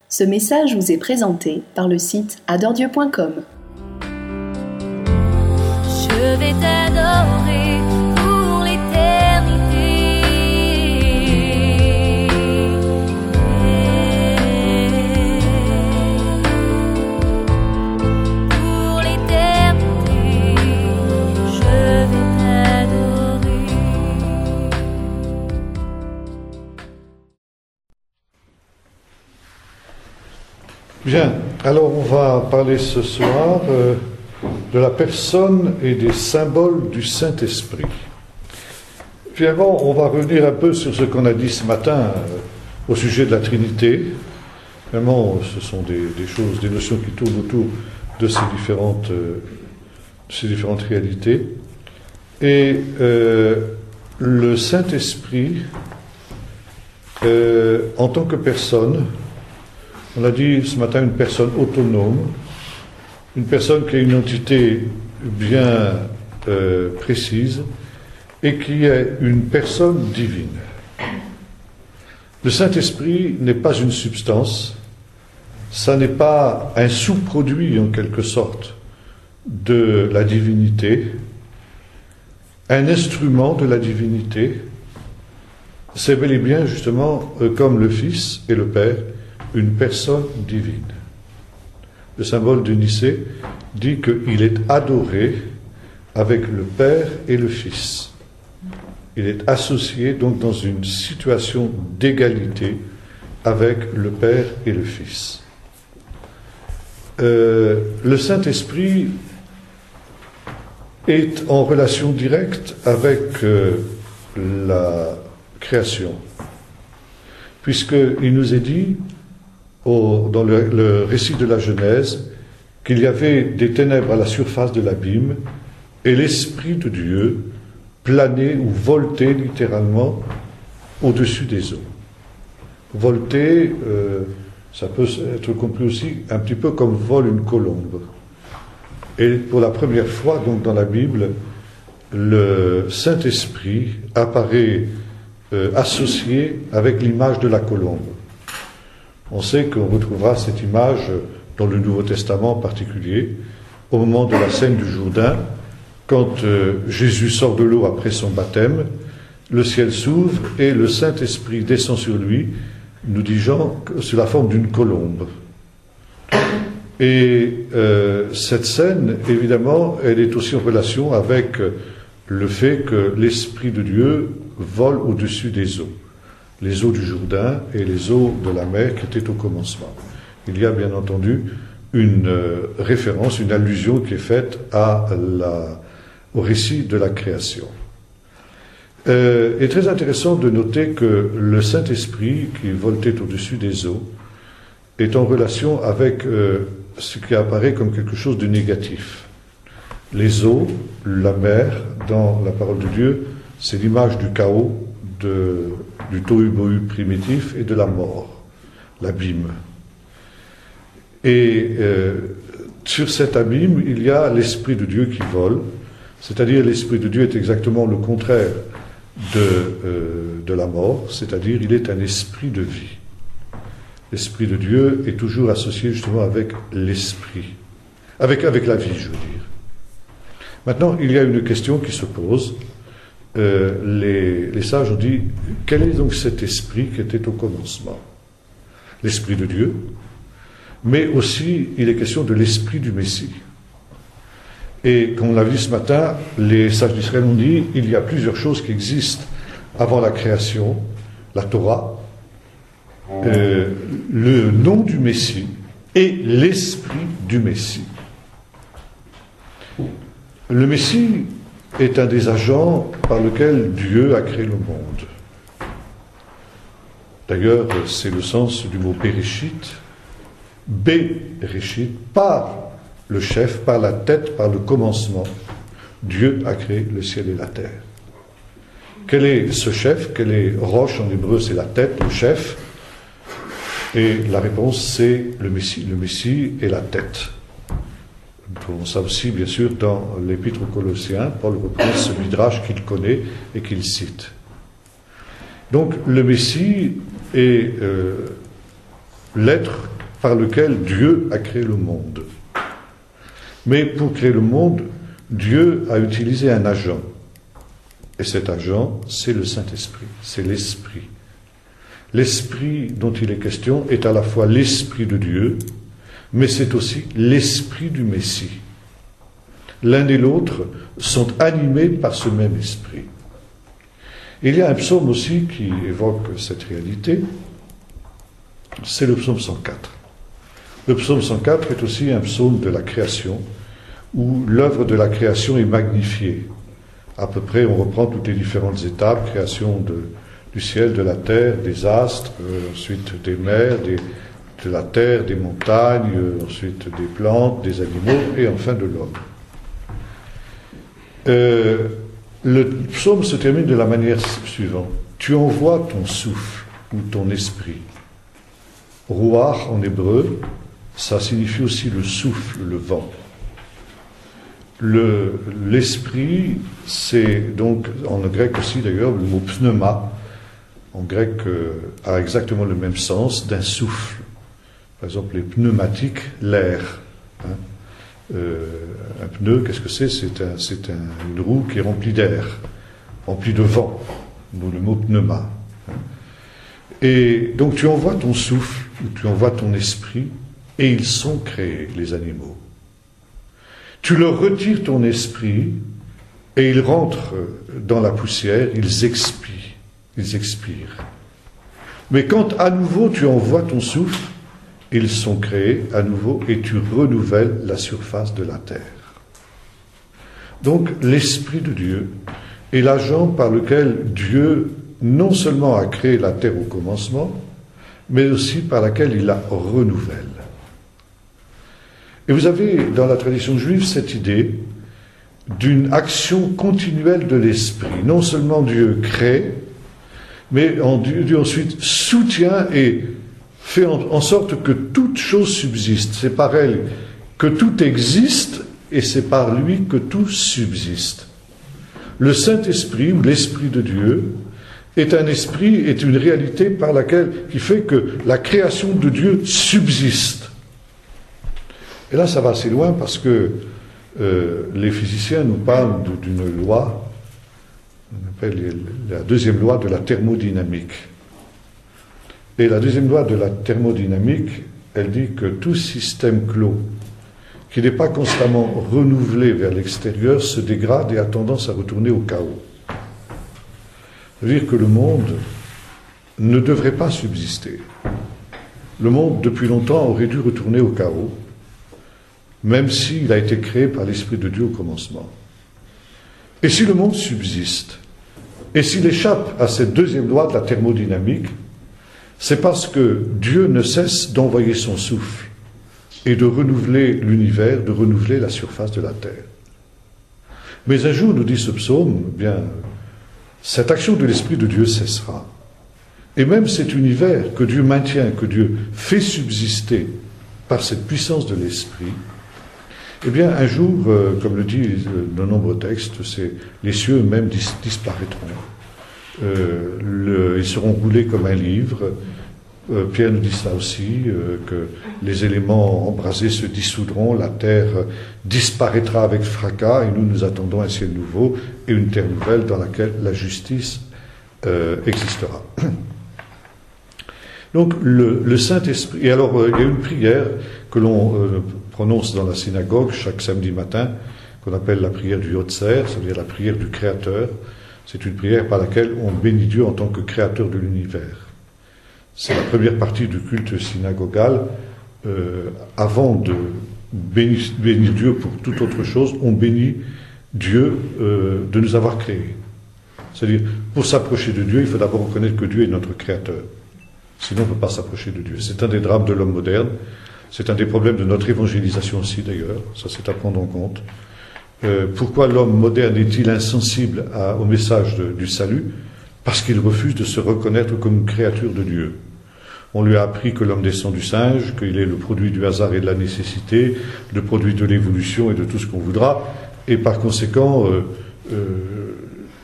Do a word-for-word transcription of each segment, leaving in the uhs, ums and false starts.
Ce message vous est présenté par le site adore dieu point com. Je vais t'adorer pour l'éternité. Pour l'éternité, je vais t'adorer. Bien, alors on va parler ce soir euh, de la personne et des symboles du Saint-Esprit. Finalement, on va revenir un peu sur ce qu'on a dit ce matin euh, au sujet de la Trinité. Vraiment, ce sont des, des choses, des notions qui tournent autour de ces différentes, euh, ces différentes réalités. Et euh, le Saint-Esprit, euh, en tant que personne, on a dit ce matin une personne autonome, une personne qui a une entité bien euh, précise et qui est une personne divine. Le Saint-Esprit n'est pas une substance, ça n'est pas un sous-produit en quelque sorte de la divinité, un instrument de la divinité. C'est bel et bien justement euh, comme le Fils et le Père, une personne divine. Le symbole de Nicée dit qu'il est adoré avec le Père et le Fils. Il est associé donc dans une situation d'égalité avec le Père et le Fils. Euh, le Saint-Esprit est en relation directe avec euh, la création, puisqu'il nous est dit Au, dans le, le récit de la Genèse, qu'il y avait des ténèbres à la surface de l'abîme et l'Esprit de Dieu planait ou voltait littéralement au-dessus des eaux. Volter, euh, ça peut être compris aussi un petit peu comme vole une colombe. Et pour la première fois, donc dans la Bible, le Saint-Esprit apparaît euh, associé avec l'image de la colombe. On sait qu'on retrouvera cette image dans le Nouveau Testament en particulier, au moment de la scène du Jourdain, quand euh, Jésus sort de l'eau après son baptême, le ciel s'ouvre et le Saint-Esprit descend sur lui, nous dit Jean, sous la forme d'une colombe. Et euh, cette scène, évidemment, elle est aussi en relation avec le fait que l'Esprit de Dieu vole au-dessus des eaux. Les eaux du Jourdain et les eaux de la mer qui étaient au commencement. Il y a bien entendu une euh, référence, une allusion qui est faite à la, au récit de la création. Euh, il est très intéressant de noter que le Saint-Esprit qui voltait au-dessus des eaux est en relation avec euh, ce qui apparaît comme quelque chose de négatif. Les eaux, la mer, dans la parole de Dieu, c'est l'image du chaos, de, du tohu-bohu primitif et de la mort, l'abîme. Et euh, sur cet abîme, il y a l'Esprit de Dieu qui vole, c'est-à-dire l'Esprit de Dieu est exactement le contraire de, euh, de la mort, c'est-à-dire il est un esprit de vie. L'Esprit de Dieu est toujours associé justement avec l'Esprit, avec, avec la vie, je veux dire. Maintenant, il y a une question qui se pose. Euh, les, les sages ont dit, quel est donc cet esprit qui était au commencement? L'Esprit de Dieu, mais aussi il est question de l'Esprit du Messie. Et comme on l'a vu ce matin, les sages d'Israël ont dit, il y a plusieurs choses qui existent avant la création, la Torah, euh, le nom du Messie et l'Esprit du Messie. Le Messie est un des agents par lequel Dieu a créé le monde. D'ailleurs, c'est le sens du mot Bereshit, Bereshit, par le chef, par la tête, par le commencement. Dieu a créé le ciel et la terre. Quel est ce chef? Quel est Rosh en hébreu? C'est la tête, le chef. Et la réponse, c'est le Messie. Le Messie est la tête. On sait aussi, bien sûr, dans l'Épître aux Colossiens, Paul reprend ce midrash qu'il connaît et qu'il cite. Donc, le Messie est euh, l'être par lequel Dieu a créé le monde. Mais pour créer le monde, Dieu a utilisé un agent. Et cet agent, c'est le Saint-Esprit, c'est l'Esprit. L'Esprit dont il est question est à la fois l'Esprit de Dieu, mais c'est aussi l'Esprit du Messie. L'un et l'autre sont animés par ce même Esprit. Il y a un psaume aussi qui évoque cette réalité, c'est le psaume cent quatre. Le psaume cent quatre est aussi un psaume de la création, où l'œuvre de la création est magnifiée. À peu près, on reprend toutes les différentes étapes, création de, du ciel, de la terre, des astres, euh, ensuite des mers, des, de la terre, des montagnes, euh, ensuite des plantes, des animaux, et enfin de l'homme. Euh, le psaume se termine de la manière suivante. Tu envoies ton souffle ou ton esprit. Ruach en hébreu, ça signifie aussi le souffle, le vent. Le, l'esprit, c'est donc, en grec aussi d'ailleurs, le mot pneuma, en grec euh, a exactement le même sens d'un souffle. Par exemple, les pneumatiques, l'air. Hein. Euh, un pneu, qu'est-ce que c'est? C'est, un, c'est un, une roue qui est remplie d'air, remplie de vent, d'où le mot pneuma. Et donc tu envoies ton souffle, ou tu envoies ton esprit, et ils sont créés, les animaux. Tu leur retires ton esprit, et ils rentrent dans la poussière, ils expirent, ils expirent. Mais quand à nouveau tu envoies ton souffle, ils sont créés à nouveau et tu renouvelles la surface de la terre. Donc l'Esprit de Dieu est l'agent par lequel Dieu non seulement a créé la terre au commencement, mais aussi par laquelle il la renouvelle. Et vous avez dans la tradition juive cette idée d'une action continuelle de l'Esprit. Non seulement Dieu crée, mais Dieu ensuite soutient et fait en, en sorte que toute chose subsiste. C'est par elle que tout existe et c'est par lui que tout subsiste. Le Saint-Esprit, ou l'Esprit de Dieu, est un esprit, est une réalité par laquelle, qui fait que la création de Dieu subsiste. Et là, ça va assez loin parce que euh, les physiciens nous parlent de, d'une loi, on appelle la deuxième loi de la thermodynamique. Et la deuxième loi de la thermodynamique, elle dit que tout système clos qui n'est pas constamment renouvelé vers l'extérieur se dégrade et a tendance à retourner au chaos. Ça veut dire que le monde ne devrait pas subsister. Le monde, depuis longtemps, aurait dû retourner au chaos, même s'il a été créé par l'Esprit de Dieu au commencement. Et si le monde subsiste, et s'il échappe à cette deuxième loi de la thermodynamique, c'est parce que Dieu ne cesse d'envoyer son souffle et de renouveler l'univers, de renouveler la surface de la terre. Mais un jour, nous dit ce psaume, eh bien, cette action de l'Esprit de Dieu cessera. Et même cet univers que Dieu maintient, que Dieu fait subsister par cette puissance de l'Esprit, eh bien, un jour, euh, comme le dit de nombreux textes, c'est, les cieux eux-mêmes dis- disparaîtront. Euh, le, ils seront roulés comme un livre. Euh, Pierre nous dit ça aussi, euh, que les éléments embrasés se dissoudront, la terre disparaîtra avec fracas, et nous nous attendons un ciel nouveau et une terre nouvelle dans laquelle la justice euh, existera. Donc le, le Saint-Esprit, et alors euh, il y a une prière que l'on euh, prononce dans la synagogue chaque samedi matin, qu'on appelle la prière du Yotzer, c'est-à-dire la prière du Créateur. C'est une prière par laquelle on bénit Dieu en tant que créateur de l'univers. C'est la première partie du culte synagogal. Euh, avant de bénir, bénir Dieu pour toute autre chose, on bénit Dieu euh, de nous avoir créés. C'est-à-dire, pour s'approcher de Dieu, il faut d'abord reconnaître que Dieu est notre créateur. Sinon, on ne peut pas s'approcher de Dieu. C'est un des drames de l'homme moderne. C'est un des problèmes de notre évangélisation aussi, d'ailleurs. Ça, c'est à prendre en compte. Euh, pourquoi l'homme moderne est-il insensible à, au message de, du salut? Parce qu'il refuse de se reconnaître comme une créature de Dieu. On lui a appris que l'homme descend du singe, qu'il est le produit du hasard et de la nécessité, le produit de l'évolution et de tout ce qu'on voudra, et par conséquent, euh, euh,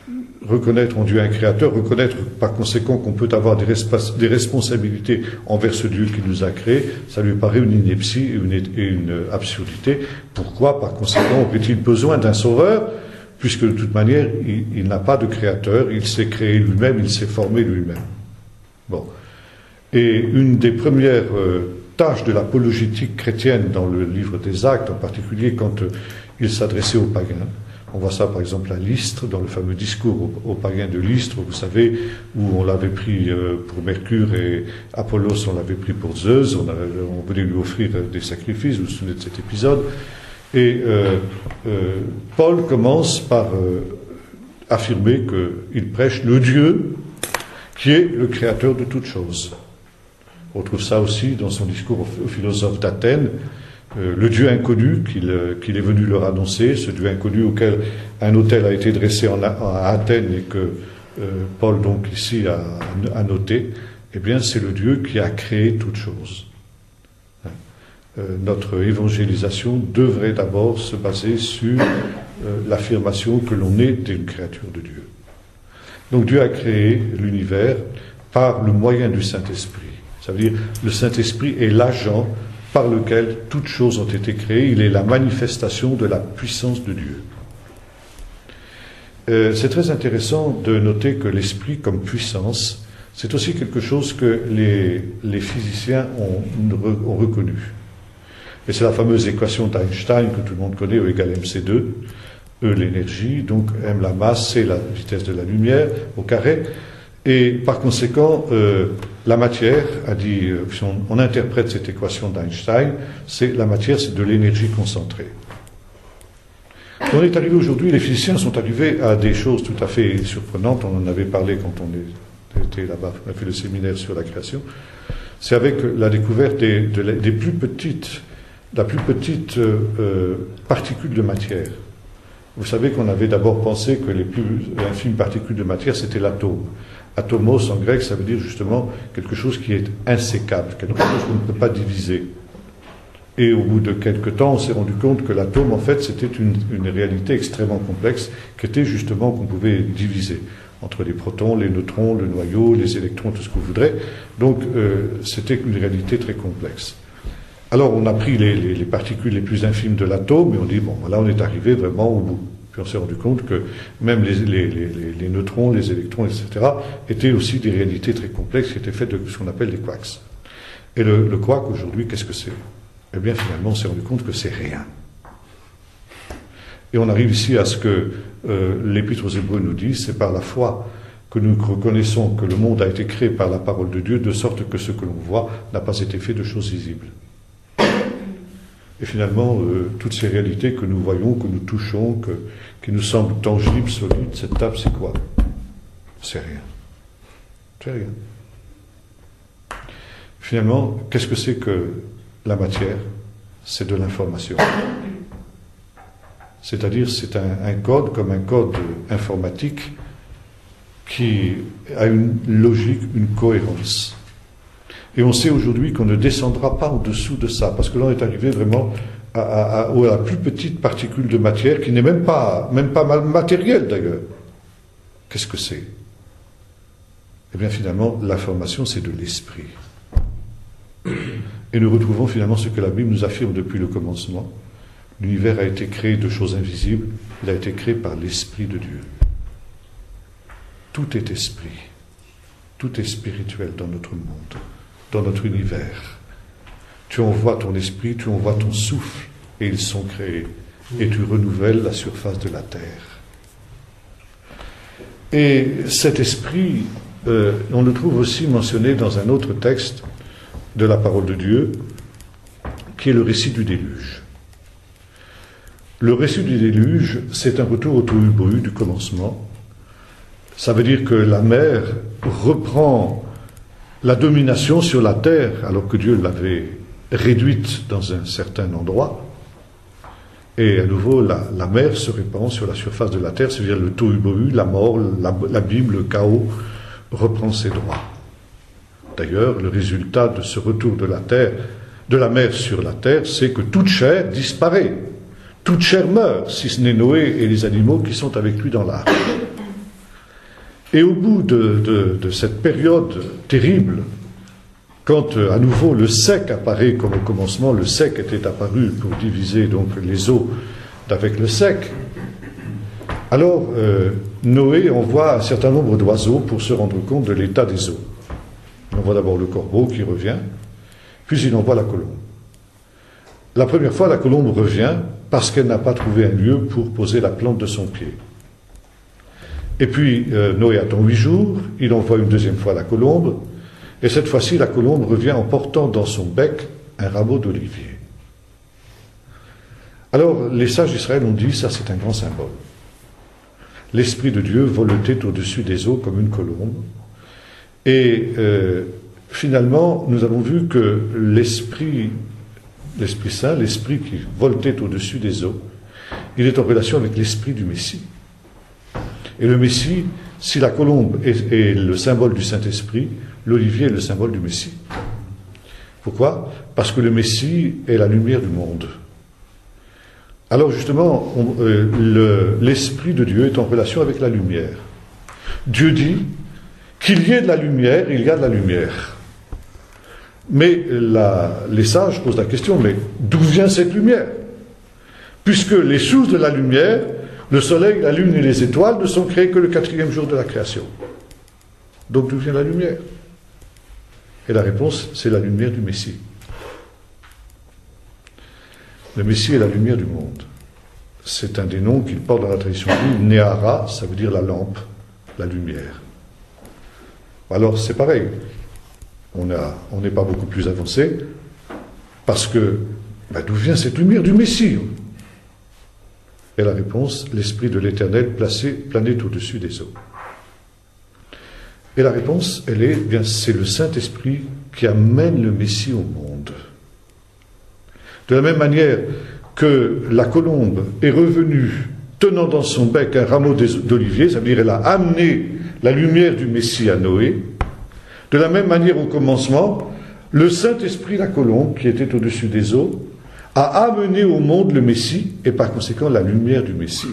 reconnaître en Dieu un créateur, reconnaître par conséquent qu'on peut avoir des, resp- des responsabilités envers ce Dieu qui nous a créés, ça lui paraît une ineptie et une, et une absurdité. Pourquoi, par conséquent, aurait-il besoin d'un sauveur, puisque de toute manière, il, il n'a pas de créateur, il s'est créé lui-même, il s'est formé lui-même. Bon. Et une des premières euh, tâches de l'apologétique chrétienne dans le livre des Actes, en particulier quand euh, il s'adressait aux païens, on voit ça par exemple à Lystre, dans le fameux discours aux, aux païens de Lystre, vous savez, où on l'avait pris euh, pour Mercure et Apollos, on l'avait pris pour Zeus, on, avait, on voulait lui offrir des sacrifices, vous vous souvenez de cet épisode. Et euh, euh, Paul commence par euh, affirmer qu'il prêche le Dieu qui est le créateur de toutes choses. On trouve ça aussi dans son discours aux, aux philosophes d'Athènes, euh, le Dieu inconnu qu'il, euh, qu'il est venu leur annoncer, ce Dieu inconnu auquel un autel a été dressé en, à Athènes et que euh, Paul donc ici a, a noté, eh bien c'est le Dieu qui a créé toutes choses. Euh, notre évangélisation devrait d'abord se baser sur euh, l'affirmation que l'on est une créature de Dieu. Donc Dieu a créé l'univers par le moyen du Saint-Esprit. Ça veut dire le Saint-Esprit est l'agent par lequel toutes choses ont été créées. Il est la manifestation de la puissance de Dieu. Euh, c'est très intéressant de noter que l'Esprit comme puissance, c'est aussi quelque chose que les, les physiciens ont, ont reconnu. Et c'est la fameuse équation d'Einstein que tout le monde connaît, E égale M C deux, E l'énergie, donc M la masse, C la vitesse de la lumière au carré. Et par conséquent, euh, la matière, a dit, euh, si on, on interprète cette équation d'Einstein, c'est la matière, c'est de l'énergie concentrée. On est arrivé aujourd'hui, les physiciens sont arrivés à des choses tout à fait surprenantes. On en avait parlé quand on était là-bas, on a fait le séminaire sur la création. C'est avec la découverte des, de la, des plus petites, la plus petite euh, particule de matière. Vous savez qu'on avait d'abord pensé que les plus infimes particules de matière, c'était l'atome. Atomos en grec, ça veut dire justement quelque chose qui est insécable, quelque chose qu'on ne peut pas diviser. Et au bout de quelques temps, on s'est rendu compte que l'atome, en fait, c'était une, une réalité extrêmement complexe, qui était justement qu'on pouvait diviser entre les protons, les neutrons, le noyau, les électrons, tout ce que vous voudrez. Donc, euh, c'était une réalité très complexe. Alors, on a pris les, les, les particules les plus infimes de l'atome, et on dit, bon, là, on est arrivé vraiment au bout. Puis on s'est rendu compte que même les, les, les, les neutrons, les électrons, et cetera, étaient aussi des réalités très complexes qui étaient faites de ce qu'on appelle des quarks. Et le, le quark, aujourd'hui, qu'est-ce que c'est? Eh bien, finalement, on s'est rendu compte que c'est rien. Et on arrive ici à ce que euh, l'Épître aux Hébreux nous dit, c'est par la foi que nous reconnaissons que le monde a été créé par la parole de Dieu, de sorte que ce que l'on voit n'a pas été fait de choses visibles. Et finalement, euh, toutes ces réalités que nous voyons, que nous touchons, que, qui nous semblent tangibles, solides, cette table, c'est quoi? C'est rien. C'est rien. Finalement, qu'est-ce que c'est que la matière? C'est de l'information. C'est-à-dire, c'est un, un code, comme un code informatique, qui a une logique, une cohérence. Et on sait aujourd'hui qu'on ne descendra pas au-dessous de ça, parce que là on est arrivé vraiment à, à, à, à la plus petite particule de matière, qui n'est même pas, même pas matérielle d'ailleurs. Qu'est-ce que c'est? Eh bien finalement, l'information c'est de l'esprit. Et nous retrouvons finalement ce que la Bible nous affirme depuis le commencement. L'univers a été créé de choses invisibles, il a été créé par l'Esprit de Dieu. Tout est esprit, tout est spirituel dans notre monde, dans notre univers. Tu envoies ton esprit, tu envoies ton souffle, et ils sont créés, et tu renouvelles la surface de la terre. Et cet esprit, euh, on le trouve aussi mentionné dans un autre texte de la parole de Dieu, qui est le récit du déluge. Le récit du déluge, c'est un retour au tohu-bohu du commencement. Ça veut dire que la mer reprend la domination sur la terre, alors que Dieu l'avait réduite dans un certain endroit. Et à nouveau, la, la mer se répand sur la surface de la terre, c'est-à-dire le tohu-bohu, la mort, l'abîme, le chaos, reprend ses droits. D'ailleurs, le résultat de ce retour de la terre, de la mer sur la terre, c'est que toute chair disparaît. Toute chair meurt, si ce n'est Noé et les animaux qui sont avec lui dans l'arche. Et au bout de, de, de cette période terrible, quand euh, à nouveau le sec apparaît comme au commencement, le sec était apparu pour diviser donc les eaux d'avec le sec, alors euh, Noé envoie un certain nombre d'oiseaux pour se rendre compte de l'état des eaux. Il envoie d'abord le corbeau qui revient, puis il envoie la colombe. La première fois, la colombe revient parce qu'elle n'a pas trouvé un lieu pour poser la plante de son pied. Et puis euh, Noé attend huit jours, il envoie une deuxième fois la colombe, et cette fois-ci la colombe revient en portant dans son bec un rameau d'olivier. Alors les sages d'Israël ont dit, ça c'est un grand symbole. L'Esprit de Dieu voletait au-dessus des eaux comme une colombe, et euh, finalement nous avons vu que l'Esprit, l'Esprit Saint, l'Esprit qui voletait au-dessus des eaux, il est en relation avec l'Esprit du Messie. Et le Messie, si la colombe est, est le symbole du Saint-Esprit, l'olivier est le symbole du Messie. Pourquoi ? Parce que le Messie est la lumière du monde. Alors justement, on, euh, le, l'Esprit de Dieu est en relation avec la lumière. Dieu dit qu'il y ait de la lumière, il y a de la lumière. Mais la, les sages posent la question, mais d'où vient cette lumière ? Puisque les sources de la lumière, le soleil, la lune et les étoiles ne sont créés que le quatrième jour de la création. Donc d'où vient la lumière ? Et la réponse, c'est la lumière du Messie. Le Messie est la lumière du monde. C'est un des noms qu'il porte dans la tradition juive. Néhara, ça veut dire la lampe, la lumière. Alors c'est pareil. On a, on n'est pas beaucoup plus avancé, parce que ben, d'où vient cette lumière du Messie ? Et la réponse, l'Esprit de l'Éternel placé, planait au-dessus des eaux. Et la réponse, elle est, bien, c'est le Saint-Esprit qui amène le Messie au monde. De la même manière que la colombe est revenue tenant dans son bec un rameau d'olivier, ça veut dire qu'elle a amené la lumière du Messie à Noé, de la même manière au commencement, le Saint-Esprit, la colombe, qui était au-dessus des eaux, a amené au monde le Messie, et par conséquent la lumière du Messie.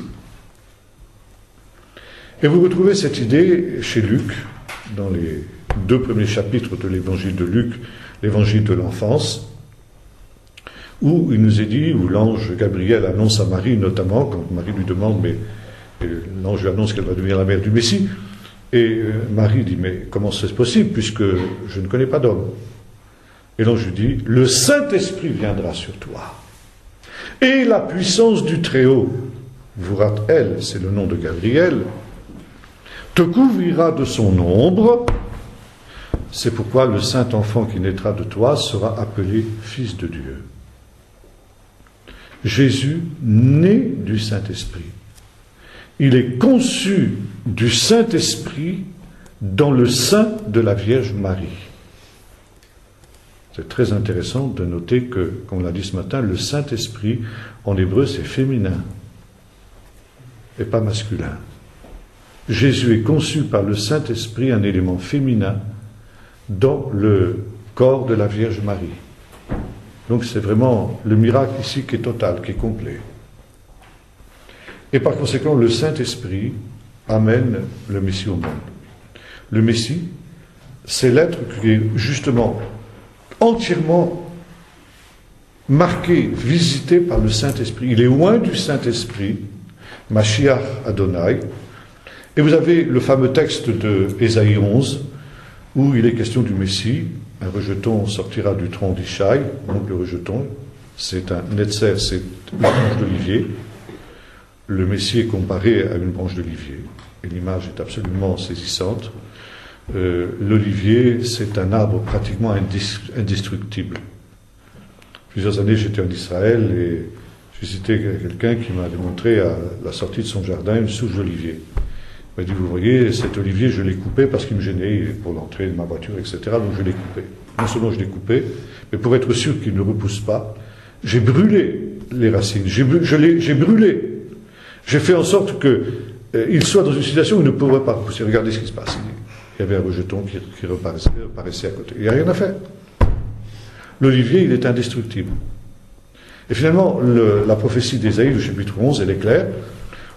Et vous retrouvez cette idée chez Luc, dans les deux premiers chapitres de l'évangile de Luc, l'évangile de l'enfance, où il nous est dit, où l'ange Gabriel annonce à Marie, notamment, quand Marie lui demande, mais l'ange lui annonce qu'elle va devenir la mère du Messie, et Marie dit, mais comment c'est possible, puisque je ne connais pas d'homme ? Et l'ange lui dit, le Saint-Esprit viendra sur toi. Et la puissance du Très-Haut, Vurat-El, c'est le nom de Gabriel, te couvrira de son ombre. C'est pourquoi le Saint-Enfant qui naîtra de toi sera appelé Fils de Dieu. Jésus naît du Saint-Esprit. Il est conçu du Saint-Esprit dans le sein de la Vierge Marie. C'est très intéressant de noter que, comme on l'a dit ce matin, le Saint-Esprit, en hébreu, c'est féminin et pas masculin. Jésus est conçu par le Saint-Esprit, un élément féminin, dans le corps de la Vierge Marie. Donc c'est vraiment le miracle ici qui est total, qui est complet. Et par conséquent, le Saint-Esprit amène le Messie au monde. Le Messie, c'est l'être qui est justement entièrement marqué, visité par le Saint-Esprit. Il est loin du Saint-Esprit, Mashiach Adonai. Et vous avez le fameux texte de Ésaïe onze, où il est question du Messie. Un rejeton sortira du tronc d'Ishaï, donc le rejeton, c'est un netzer, c'est une branche d'olivier. Le Messie est comparé à une branche d'olivier, et l'image est absolument saisissante. Euh, l'olivier, c'est un arbre pratiquement indestructible. Plusieurs années, j'étais en Israël et j'ai cité quelqu'un qui m'a démontré à la sortie de son jardin une souche d'olivier. Il m'a dit, vous voyez, cet olivier, je l'ai coupé parce qu'il me gênait pour l'entrée de ma voiture, et cetera. Donc je l'ai coupé. Non seulement je l'ai coupé, mais pour être sûr qu'il ne repousse pas, j'ai brûlé les racines. J'ai, je l'ai, j'ai brûlé. J'ai fait en sorte qu'il euh, soit dans une situation où il ne pourrait pas repousser. Regardez ce qui se passe. Il y avait un rejeton qui, qui reparaissait, reparaissait à côté. Il n'y a rien à faire. L'olivier, il est indestructible. Et finalement, le, la prophétie d'Ésaïe, le chapitre onze, elle est claire.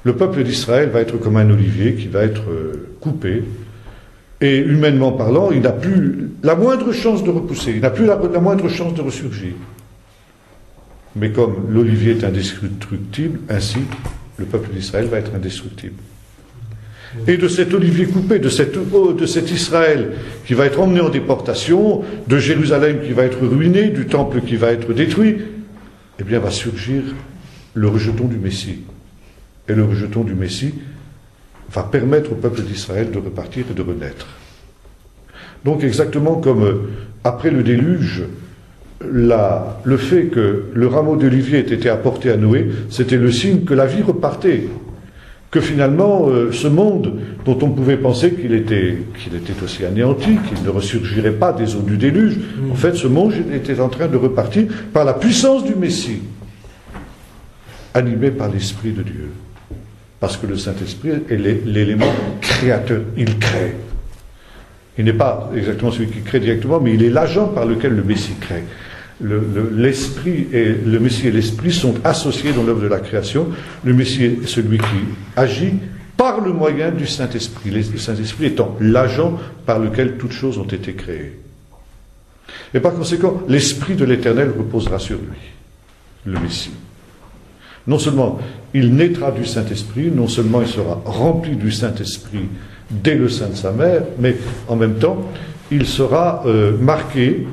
Le peuple d'Israël va être comme un olivier qui va être euh, coupé, et humainement parlant, il n'a plus la moindre chance de repousser, il n'a plus la, la moindre chance de ressurgir. Mais comme l'olivier est indestructible, ainsi le peuple d'Israël va être indestructible. Et de cet olivier coupé, de, cette, de cet Israël qui va être emmené en déportation, de Jérusalem qui va être ruiné, du temple qui va être détruit, eh bien va surgir le rejeton du Messie. Et le rejeton du Messie va permettre au peuple d'Israël de repartir et de renaître. Donc exactement comme euh, après le déluge, la, le fait que le rameau d'olivier ait été apporté à Noé, c'était le signe que la vie repartait. Que finalement, euh, ce monde dont on pouvait penser qu'il était, qu'il était aussi anéanti, qu'il ne ressurgirait pas des eaux du déluge, mmh. en fait, ce monde était en train de repartir par la puissance du Messie, animé par l'Esprit de Dieu. Parce que le Saint-Esprit est l'élément créateur, il crée. Il n'est pas exactement celui qui crée directement, mais il est l'agent par lequel le Messie crée. Le, le, l'esprit et le Messie et l'Esprit sont associés dans l'œuvre de la création. Le Messie est celui qui agit par le moyen du Saint-Esprit, le Saint-Esprit étant l'agent par lequel toutes choses ont été créées. Et par conséquent, l'Esprit de l'Éternel reposera sur lui, le Messie. Non seulement il naîtra du Saint-Esprit, non seulement il sera rempli du Saint-Esprit dès le sein de sa mère, mais en même temps, il sera euh, marqué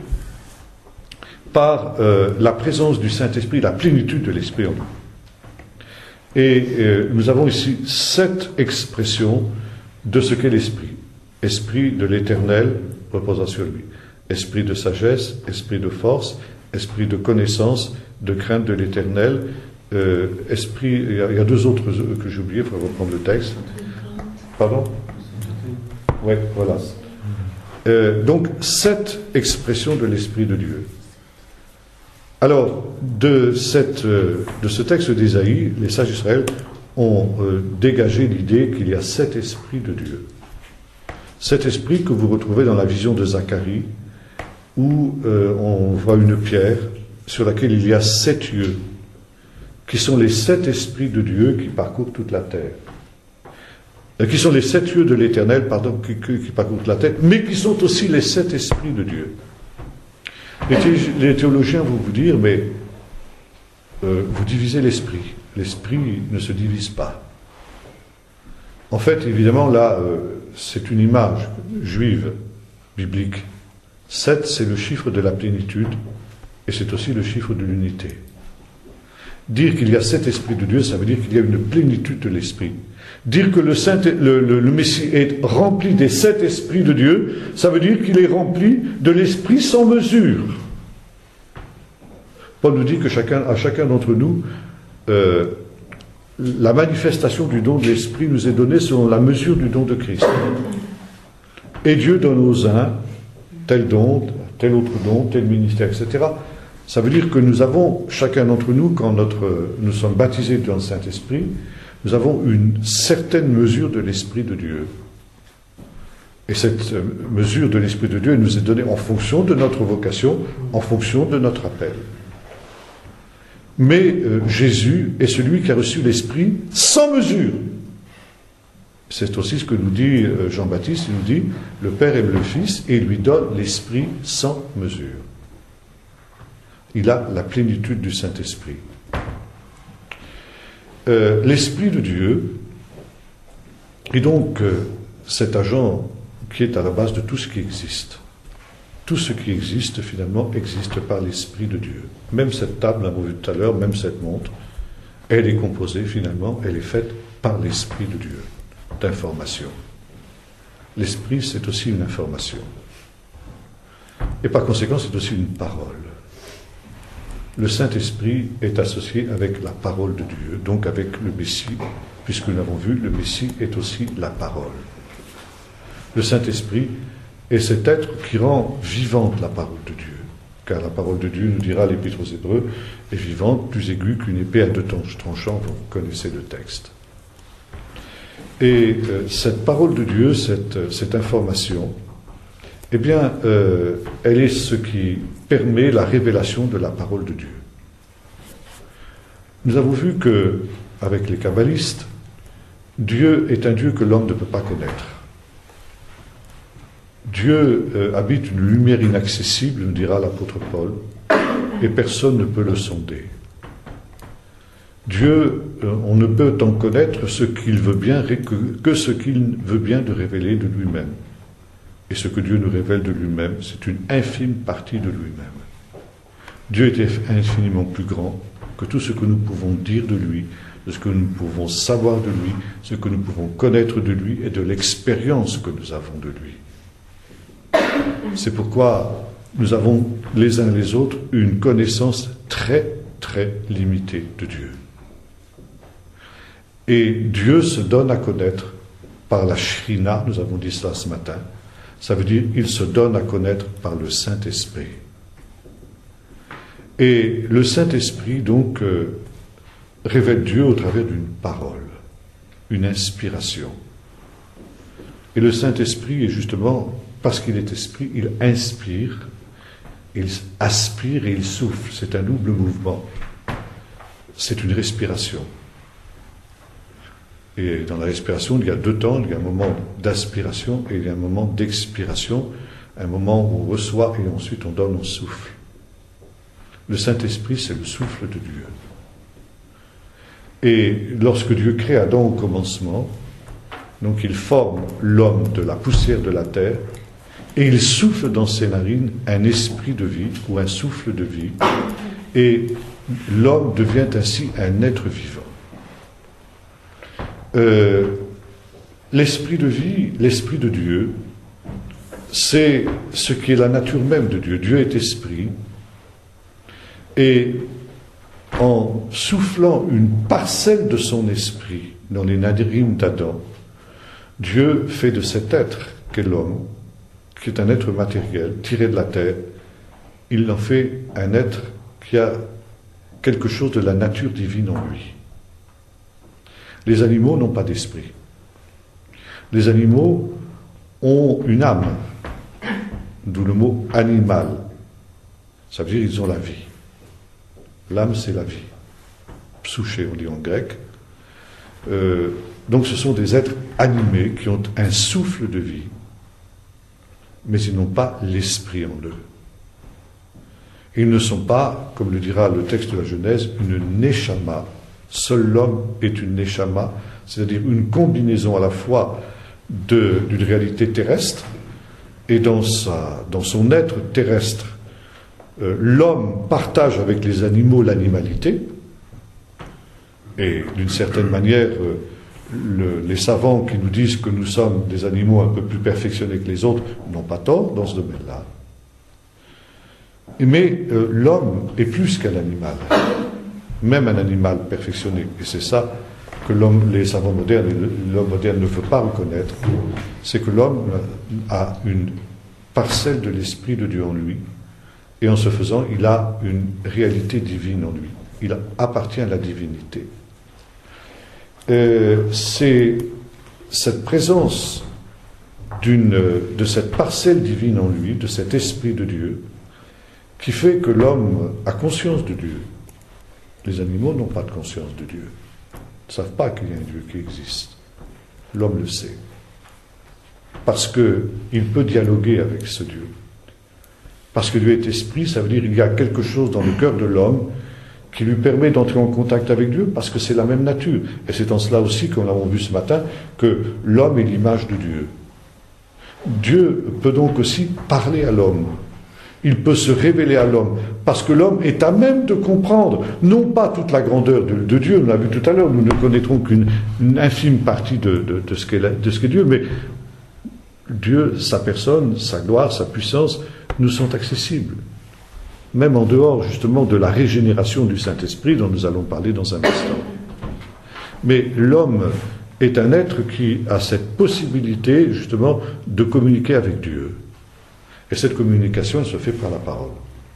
par euh, la présence du Saint-Esprit, la plénitude de l'Esprit en lui. Et euh, nous avons ici sept expressions de ce qu'est l'Esprit. Esprit de l'Éternel reposant sur lui. Esprit de sagesse, esprit de force, esprit de connaissance, de crainte de l'Éternel, euh, esprit... Il y, a, il y a deux autres que j'ai oubliés, il faudrait reprendre le texte. Pardon ? Oui, voilà. Euh, donc, sept expressions de l'Esprit de Dieu. Alors, de, cette, de ce texte d'Ésaïe, les sages d'Israël ont euh, dégagé l'idée qu'il y a sept esprits de Dieu. Cet esprit que vous retrouvez dans la vision de Zacharie, où euh, on voit une pierre sur laquelle il y a sept yeux, qui sont les sept esprits de Dieu qui parcourent toute la terre. Euh, qui sont les sept yeux de l'Éternel, pardon, qui, qui, qui parcourent toute la terre, mais qui sont aussi les sept esprits de Dieu. Les théologiens vont vous dire, mais euh, vous divisez l'esprit. L'esprit ne se divise pas. En fait, évidemment, là, euh, c'est une image juive, biblique. Sept, c'est le chiffre de la plénitude, et c'est aussi le chiffre de l'unité. Dire qu'il y a sept esprits de Dieu, ça veut dire qu'il y a une plénitude de l'esprit. Dire que le, Saint, le, le, le Messie est rempli des sept esprits de Dieu, ça veut dire qu'il est rempli de l'esprit sans mesure. Paul nous dit que chacun, à chacun d'entre nous, euh, la manifestation du don de l'esprit nous est donnée selon la mesure du don de Christ. Et Dieu donne aux uns tel don, tel autre don, tel ministère, et cetera. Ça veut dire que nous avons, chacun d'entre nous, quand notre, nous sommes baptisés dans le Saint-Esprit, nous avons une certaine mesure de l'Esprit de Dieu. Et cette mesure de l'Esprit de Dieu nous est donnée en fonction de notre vocation, en fonction de notre appel. Mais euh, Jésus est celui qui a reçu l'Esprit sans mesure. C'est aussi ce que nous dit euh, Jean-Baptiste, il nous dit, le Père aime le Fils et il lui donne l'Esprit sans mesure. Il a la plénitude du Saint-Esprit. Euh, L'Esprit de Dieu est donc euh, cet agent qui est à la base de tout ce qui existe. Tout ce qui existe, finalement, existe par l'Esprit de Dieu. Même cette table, l'avons vu tout à l'heure, même cette montre, elle est composée, finalement, elle est faite par l'Esprit de Dieu, d'information. L'Esprit, c'est aussi une information. Et par conséquent, c'est aussi une parole. Le Saint-Esprit est associé avec la parole de Dieu, donc avec le Messie, puisque nous l'avons vu, le Messie est aussi la parole. Le Saint-Esprit est cet être qui rend vivante la parole de Dieu, car la parole de Dieu, nous dira l'Épître aux Hébreux, est vivante, plus aiguë qu'une épée à deux tranchants, vous connaissez le texte. Et euh, cette parole de Dieu, cette, cette information, eh bien, euh, elle est ce qui permet la révélation de la parole de Dieu. Nous avons vu que, avec les kabbalistes, Dieu est un Dieu que l'homme ne peut pas connaître. Dieu euh, habite une lumière inaccessible, nous dira l'apôtre Paul, et personne ne peut le sonder. Dieu, euh, on ne peut en connaître ce qu'il veut bien, que, que ce qu'il veut bien de révéler de lui-même. Et ce que Dieu nous révèle de lui-même, c'est une infime partie de lui-même. Dieu est infiniment plus grand que tout ce que nous pouvons dire de lui, de ce que nous pouvons savoir de lui, ce que nous pouvons connaître de lui et de l'expérience que nous avons de lui. C'est pourquoi nous avons les uns les autres une connaissance très, très limitée de Dieu. Et Dieu se donne à connaître par la Shrina, nous avons dit cela ce matin, ça veut dire il se donne à connaître par le Saint-Esprit. Et le Saint-Esprit, donc, euh, révèle Dieu au travers d'une parole, une inspiration. Et le Saint-Esprit est justement, parce qu'il est esprit, il inspire, il aspire et il souffle. C'est un double mouvement. C'est une respiration. Et dans la respiration, il y a deux temps. Il y a un moment d'aspiration et il y a un moment d'expiration. Un moment où on reçoit et ensuite on donne, on souffle. Le Saint-Esprit, c'est le souffle de Dieu. Et lorsque Dieu crée Adam au commencement, donc il forme l'homme de la poussière de la terre, et il souffle dans ses narines un esprit de vie, ou un souffle de vie, et l'homme devient ainsi un être vivant. Euh, l'esprit de vie, l'esprit de Dieu, c'est ce qui est la nature même de Dieu. Dieu est esprit, et en soufflant une parcelle de son esprit dans les narines d'Adam, Dieu fait de cet être qu'est l'homme, qui est un être matériel, tiré de la terre, il en fait un être qui a quelque chose de la nature divine en lui. Les animaux n'ont pas d'esprit. Les animaux ont une âme, d'où le mot animal. Ça veut dire qu'ils ont la vie. L'âme, c'est la vie. Psouché, on dit en grec. Euh, donc ce sont des êtres animés qui ont un souffle de vie, mais ils n'ont pas l'esprit en eux. Ils ne sont pas, comme le dira le texte de la Genèse, une neshama. Seul l'homme est une neshama, c'est-à-dire une combinaison à la fois de, d'une réalité terrestre et dans, sa, dans son être terrestre. Euh, l'homme partage avec les animaux l'animalité, et d'une certaine manière, euh, le, les savants qui nous disent que nous sommes des animaux un peu plus perfectionnés que les autres n'ont pas tort dans ce domaine-là. Mais euh, l'homme est plus qu'un animal, même un animal perfectionné, et c'est ça que l'homme, les savants modernes et l'homme moderne ne veut pas reconnaître, c'est que l'homme a une parcelle de l'esprit de Dieu en lui, et en ce faisant, il a une réalité divine en lui. Il appartient à la divinité. Euh, c'est cette présence d'une, de cette parcelle divine en lui, de cet esprit de Dieu, qui fait que l'homme a conscience de Dieu. Les animaux n'ont pas de conscience de Dieu. Ils ne savent pas qu'il y a un Dieu qui existe. L'homme le sait. Parce qu'il peut dialoguer avec ce Dieu. Parce que Dieu est esprit, ça veut dire qu'il y a quelque chose dans le cœur de l'homme qui lui permet d'entrer en contact avec Dieu, parce que c'est la même nature. Et c'est en cela aussi, comme nous l'avons vu ce matin, que l'homme est l'image de Dieu. Dieu peut donc aussi parler à l'homme. Il peut se révéler à l'homme, parce que l'homme est à même de comprendre, non pas toute la grandeur de, de Dieu, on l'a vu tout à l'heure, nous ne connaîtrons qu'une une infime partie de, de, de, ce qu'est, de ce qu'est Dieu, mais Dieu, sa personne, sa gloire, sa puissance, nous sont accessibles. Même en dehors, justement, de la régénération du Saint-Esprit, dont nous allons parler dans un instant. Mais l'homme est un être qui a cette possibilité, justement, de communiquer avec Dieu. Et cette communication, elle se fait par la parole.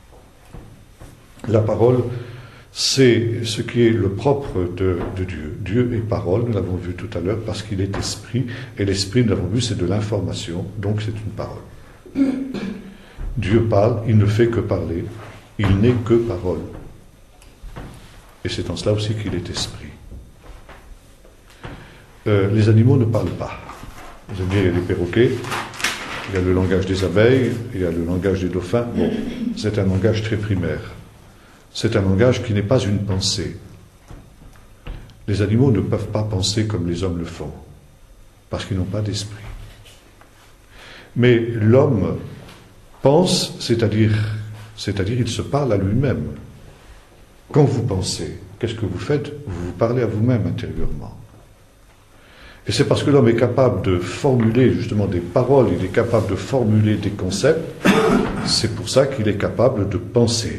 La parole, c'est ce qui est le propre de, de Dieu. Dieu est parole, nous l'avons vu tout à l'heure, parce qu'il est esprit, et l'esprit, nous l'avons vu, c'est de l'information, donc c'est une parole. Dieu parle, il ne fait que parler, il n'est que parole. Et c'est en cela aussi qu'il est esprit. euh, les animaux ne parlent pas. Vous avez dit, il y a les perroquets, il y a le langage des abeilles, il y a le langage des dauphins. Bon, c'est un langage très primaire. C'est un langage qui n'est pas une pensée. Les animaux ne peuvent pas penser comme les hommes le font, parce qu'ils n'ont pas d'esprit. Mais l'homme pense, c'est-à-dire, c'est-à-dire il se parle à lui-même. Quand vous pensez, qu'est-ce que vous faites? Vous vous parlez à vous-même intérieurement. Et c'est parce que l'homme est capable de formuler justement des paroles, il est capable de formuler des concepts, c'est pour ça qu'il est capable de penser.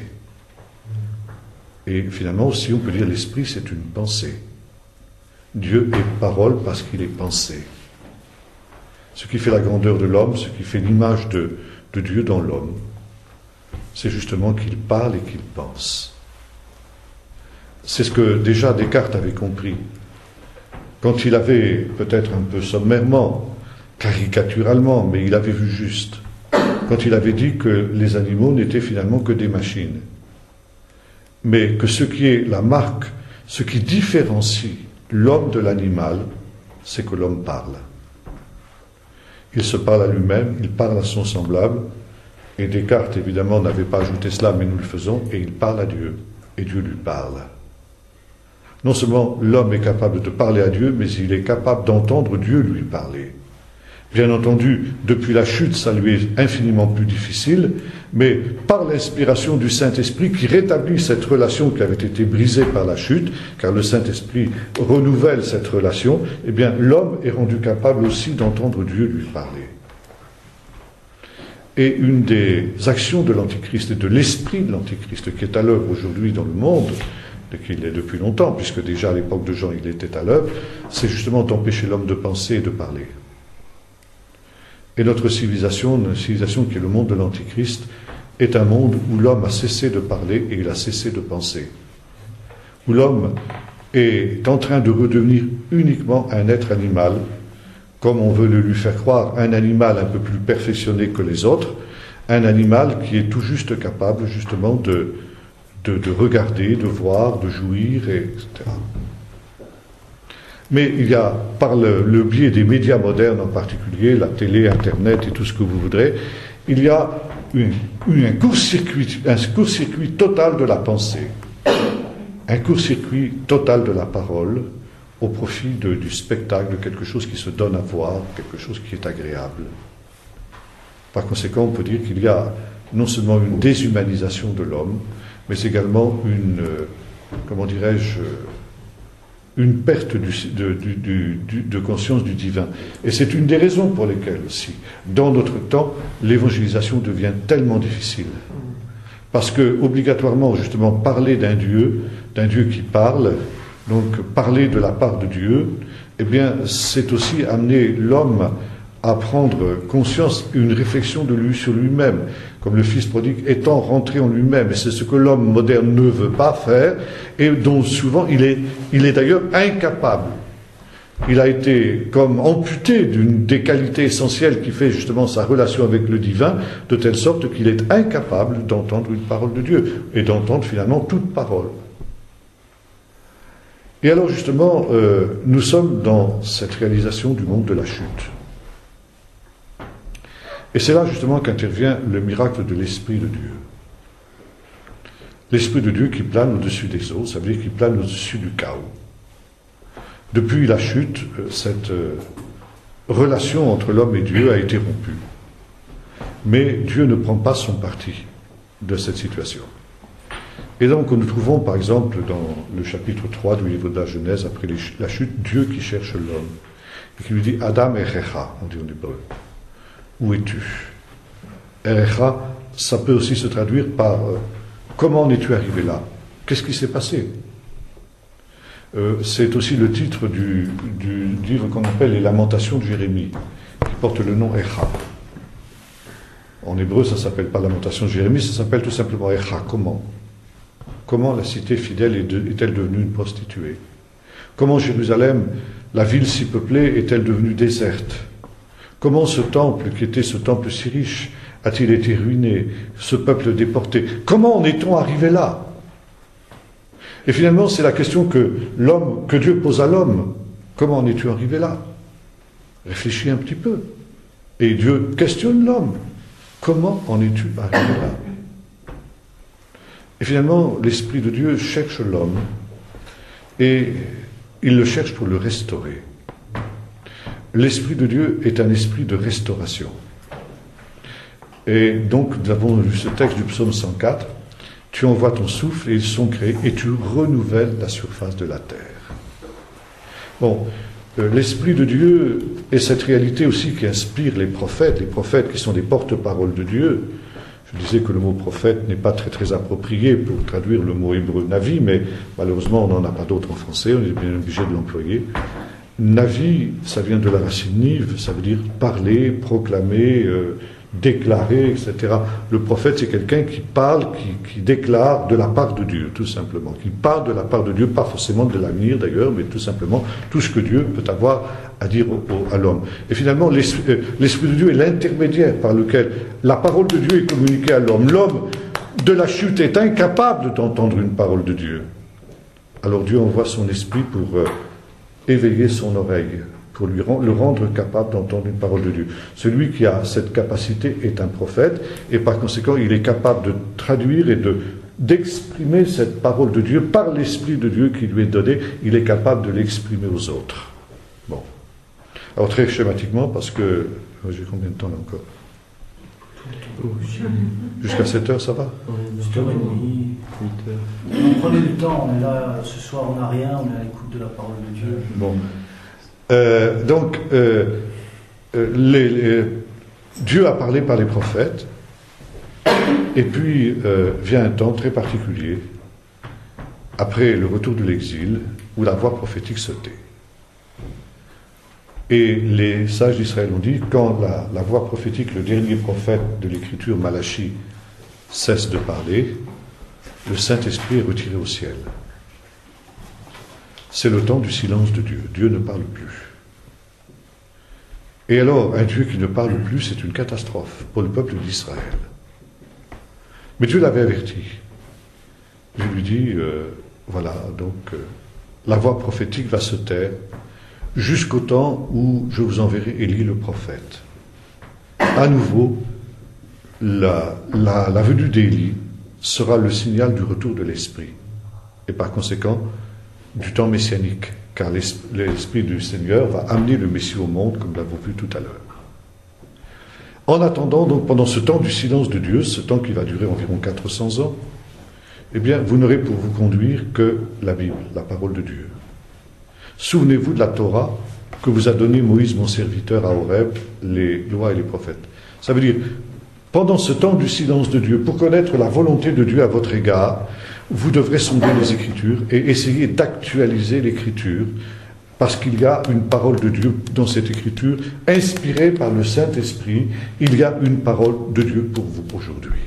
Et finalement aussi on peut dire l'esprit c'est une pensée. Dieu est parole parce qu'il est pensé. Ce qui fait la grandeur de l'homme, ce qui fait l'image de, de Dieu dans l'homme, c'est justement qu'il parle et qu'il pense. C'est ce que déjà Descartes avait compris. Quand il avait, peut-être un peu sommairement, caricaturalement, mais il avait vu juste, quand il avait dit que les animaux n'étaient finalement que des machines, mais que ce qui est la marque, ce qui différencie l'homme de l'animal, c'est que l'homme parle. Il se parle à lui-même, il parle à son semblable, et Descartes évidemment n'avait pas ajouté cela, mais nous le faisons, et il parle à Dieu, et Dieu lui parle. Non seulement l'homme est capable de parler à Dieu, mais il est capable d'entendre Dieu lui parler. Bien entendu, depuis la chute, ça lui est infiniment plus difficile, mais par l'inspiration du Saint-Esprit qui rétablit cette relation qui avait été brisée par la chute, car le Saint-Esprit renouvelle cette relation, eh bien l'homme est rendu capable aussi d'entendre Dieu lui parler. Et une des actions de l'Antichrist et de l'esprit de l'Antichrist qui est à l'œuvre aujourd'hui dans le monde, et qu'il est depuis longtemps, puisque déjà à l'époque de Jean il était à l'œuvre, c'est justement d'empêcher l'homme de penser et de parler. Et notre civilisation, une civilisation qui est le monde de l'Antichrist, est un monde où l'homme a cessé de parler et il a cessé de penser. Où l'homme est en train de redevenir uniquement un être animal, comme on veut le lui faire croire, un animal un peu plus perfectionné que les autres, un animal qui est tout juste capable justement de, de, de regarder, de voir, de jouir, et cetera. Mais il y a, par le, le biais des médias modernes en particulier, la télé, Internet et tout ce que vous voudrez, il y a une, une, un court-circuit, un court-circuit total de la pensée, un court-circuit total de la parole, au profit de, du spectacle, de quelque chose qui se donne à voir, quelque chose qui est agréable. Par conséquent, on peut dire qu'il y a non seulement une déshumanisation de l'homme, mais également une, euh, comment dirais-je, une perte du, de, du, du, de conscience du divin. Et c'est une des raisons pour lesquelles aussi, dans notre temps, l'évangélisation devient tellement difficile. Parce que, obligatoirement, justement, parler d'un Dieu, d'un Dieu qui parle, donc parler de la part de Dieu, eh bien, c'est aussi amener l'homme à prendre conscience, une réflexion de lui sur lui-même, comme le fils prodigue étant rentré en lui-même, et c'est ce que l'homme moderne ne veut pas faire, et dont souvent il est, il est d'ailleurs incapable. Il a été comme amputé d'une des qualités essentielles qui fait justement sa relation avec le divin, de telle sorte qu'il est incapable d'entendre une parole de Dieu, et d'entendre finalement toute parole. Et alors justement, euh, nous sommes dans cette réalisation du monde de la chute. Et c'est là justement qu'intervient le miracle de l'Esprit de Dieu. L'Esprit de Dieu qui plane au-dessus des eaux, ça veut dire qu'il plane au-dessus du chaos. Depuis la chute, cette relation entre l'homme et Dieu a été rompue. Mais Dieu ne prend pas son parti de cette situation. Et donc nous trouvons par exemple dans le chapitre trois du livre de la Genèse, après la chute, Dieu qui cherche l'homme, et qui lui dit « Adam erecha », on dit en hébreu. Où es-tu? Erecha, ça peut aussi se traduire par euh, comment en es-tu arrivé là? Qu'est-ce qui s'est passé? euh, C'est aussi le titre du, du livre qu'on appelle les Lamentations de Jérémie, qui porte le nom Echa. En hébreu, ça ne s'appelle pas Lamentations de Jérémie, ça s'appelle tout simplement Echa. Comment? Comment la cité fidèle est de, est-elle devenue une prostituée? Comment Jérusalem, la ville si peuplée, est-elle devenue déserte? Comment ce temple, qui était ce temple si riche, a-t-il été ruiné, ce peuple déporté? Comment en est-on arrivé là? Et finalement, c'est la question que l'homme, que Dieu pose à l'homme. comment en es-tu arrivé là? Réfléchis un petit peu. Et Dieu questionne l'homme. Comment en es-tu arrivé là? Et finalement, l'Esprit de Dieu cherche l'homme et il le cherche pour le restaurer. L'Esprit de Dieu est un esprit de restauration. Et donc, nous avons lu ce texte du psaume cent quatre. Tu envoies ton souffle et ils sont créés et tu renouvelles la surface de la terre. Bon, euh, l'Esprit de Dieu est cette réalité aussi qui inspire les prophètes, les prophètes qui sont des porte-paroles de Dieu. Je disais que le mot prophète n'est pas très très approprié pour traduire le mot hébreu navi, mais malheureusement on n'en a pas d'autre en français, on est bien obligé de l'employer. Navi, ça vient de la racine nive, ça veut dire parler, proclamer, euh, déclarer, et cetera. Le prophète, c'est quelqu'un qui parle, qui, qui déclare de la part de Dieu, tout simplement. Qui parle de la part de Dieu, pas forcément de l'avenir d'ailleurs, mais tout simplement tout ce que Dieu peut avoir à dire au, au, à l'homme. Et finalement, l'esprit, euh, l'esprit de Dieu est l'intermédiaire par lequel la parole de Dieu est communiquée à l'homme. L'homme de la chute est incapable d'entendre une parole de Dieu. Alors Dieu envoie son esprit pour euh, éveiller son oreille, pour lui rend, le rendre capable d'entendre une parole de Dieu. Celui qui a cette capacité est un prophète, et par conséquent, il est capable de traduire et de, d'exprimer cette parole de Dieu par l'Esprit de Dieu qui lui est donné. Il est capable de l'exprimer aux autres. Bon. Alors très schématiquement, parce que... J'ai combien de temps là encore? Jusqu'à sept heures, ça va? sept heures trente. Prenez du temps, on est là, ce soir on n'a rien, on est à l'écoute de la parole de Dieu. Bon. Euh, donc, euh, euh, les, les, Dieu a parlé par les prophètes, et puis euh, vient un temps très particulier, après le retour de l'exil, où la voix prophétique se tait. Et les sages d'Israël ont dit, quand la, la voix prophétique, le dernier prophète de l'Écriture, Malachi, cesse de parler, le Saint-Esprit est retiré au ciel. C'est le temps du silence de Dieu. Dieu ne parle plus. Et alors, un Dieu qui ne parle plus, c'est une catastrophe pour le peuple d'Israël. Mais Dieu l'avait averti. Dieu lui dit, euh, voilà, donc, euh, la voix prophétique va se taire jusqu'au temps où je vous enverrai Élie le prophète. À nouveau, la, la, la venue d'Élie sera le signal du retour de l'Esprit. Et par conséquent, du temps messianique, car l'Esprit du Seigneur va amener le Messie au monde, comme nous l'avons vu tout à l'heure. En attendant, donc, pendant ce temps du silence de Dieu, ce temps qui va durer environ quatre cents ans, eh bien, vous n'aurez pour vous conduire que la Bible, la parole de Dieu. Souvenez-vous de la Torah que vous a donné Moïse, mon serviteur, à Horeb, les lois et les prophètes. Ça veut dire, pendant ce temps du silence de Dieu, pour connaître la volonté de Dieu à votre égard, vous devrez sonder les Écritures et essayer d'actualiser l'Écriture, parce qu'il y a une parole de Dieu dans cette Écriture, inspirée par le Saint-Esprit. Il y a une parole de Dieu pour vous aujourd'hui.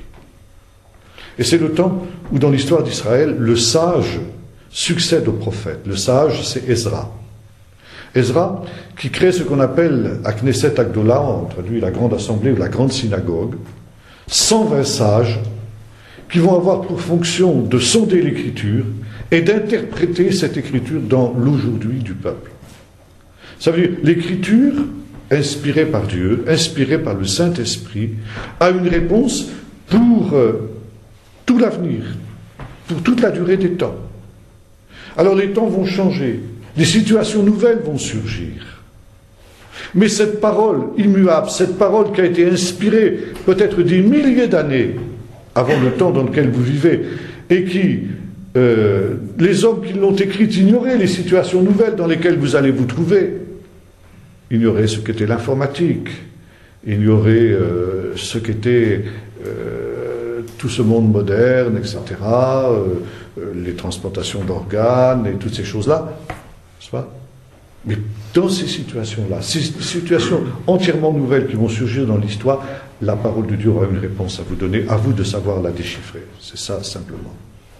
Et c'est le temps où, dans l'histoire d'Israël, le sage succède au prophète. Le sage, c'est Ezra. Ezra, qui crée ce qu'on appelle à Knesset Agdola, on traduit la grande assemblée ou la grande synagogue, cent vingt sages qui vont avoir pour fonction de sonder l'écriture et d'interpréter cette écriture dans l'aujourd'hui du peuple. Ça veut dire, l'écriture, inspirée par Dieu, inspirée par le Saint-Esprit, a une réponse pour euh, tout l'avenir, pour toute la durée des temps. Alors les temps vont changer, des situations nouvelles vont surgir. Mais cette parole immuable, cette parole qui a été inspirée peut-être des milliers d'années avant le temps dans lequel vous vivez, et qui, euh, les hommes qui l'ont écrite ignoraient les situations nouvelles dans lesquelles vous allez vous trouver, ignoraient ce qu'était l'informatique, ignoraient euh, ce qu'était euh, tout ce monde moderne, et cetera, euh, les transplantations d'organes et toutes ces choses-là, n'est-ce pas? Mais dans ces situations-là, ces situations entièrement nouvelles qui vont surgir dans l'histoire, la parole de Dieu aura une réponse à vous donner, à vous de savoir la déchiffrer. C'est ça, simplement.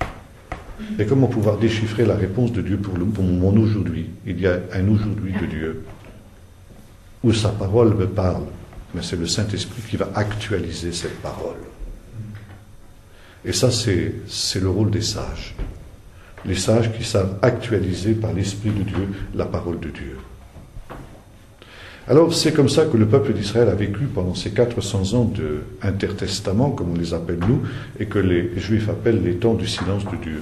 Et comment pouvoir déchiffrer la réponse de Dieu pour, le, pour mon aujourd'hui? Il y a un aujourd'hui de Dieu, où sa parole me parle, mais c'est le Saint-Esprit qui va actualiser cette parole. Et ça, c'est, c'est le rôle des sages. les sages qui savent actualiser par l'Esprit de Dieu la parole de Dieu. Alors c'est comme ça que le peuple d'Israël a vécu pendant ces quatre cents ans d'intertestament, comme on les appelle nous, et que les Juifs appellent les temps du silence de Dieu.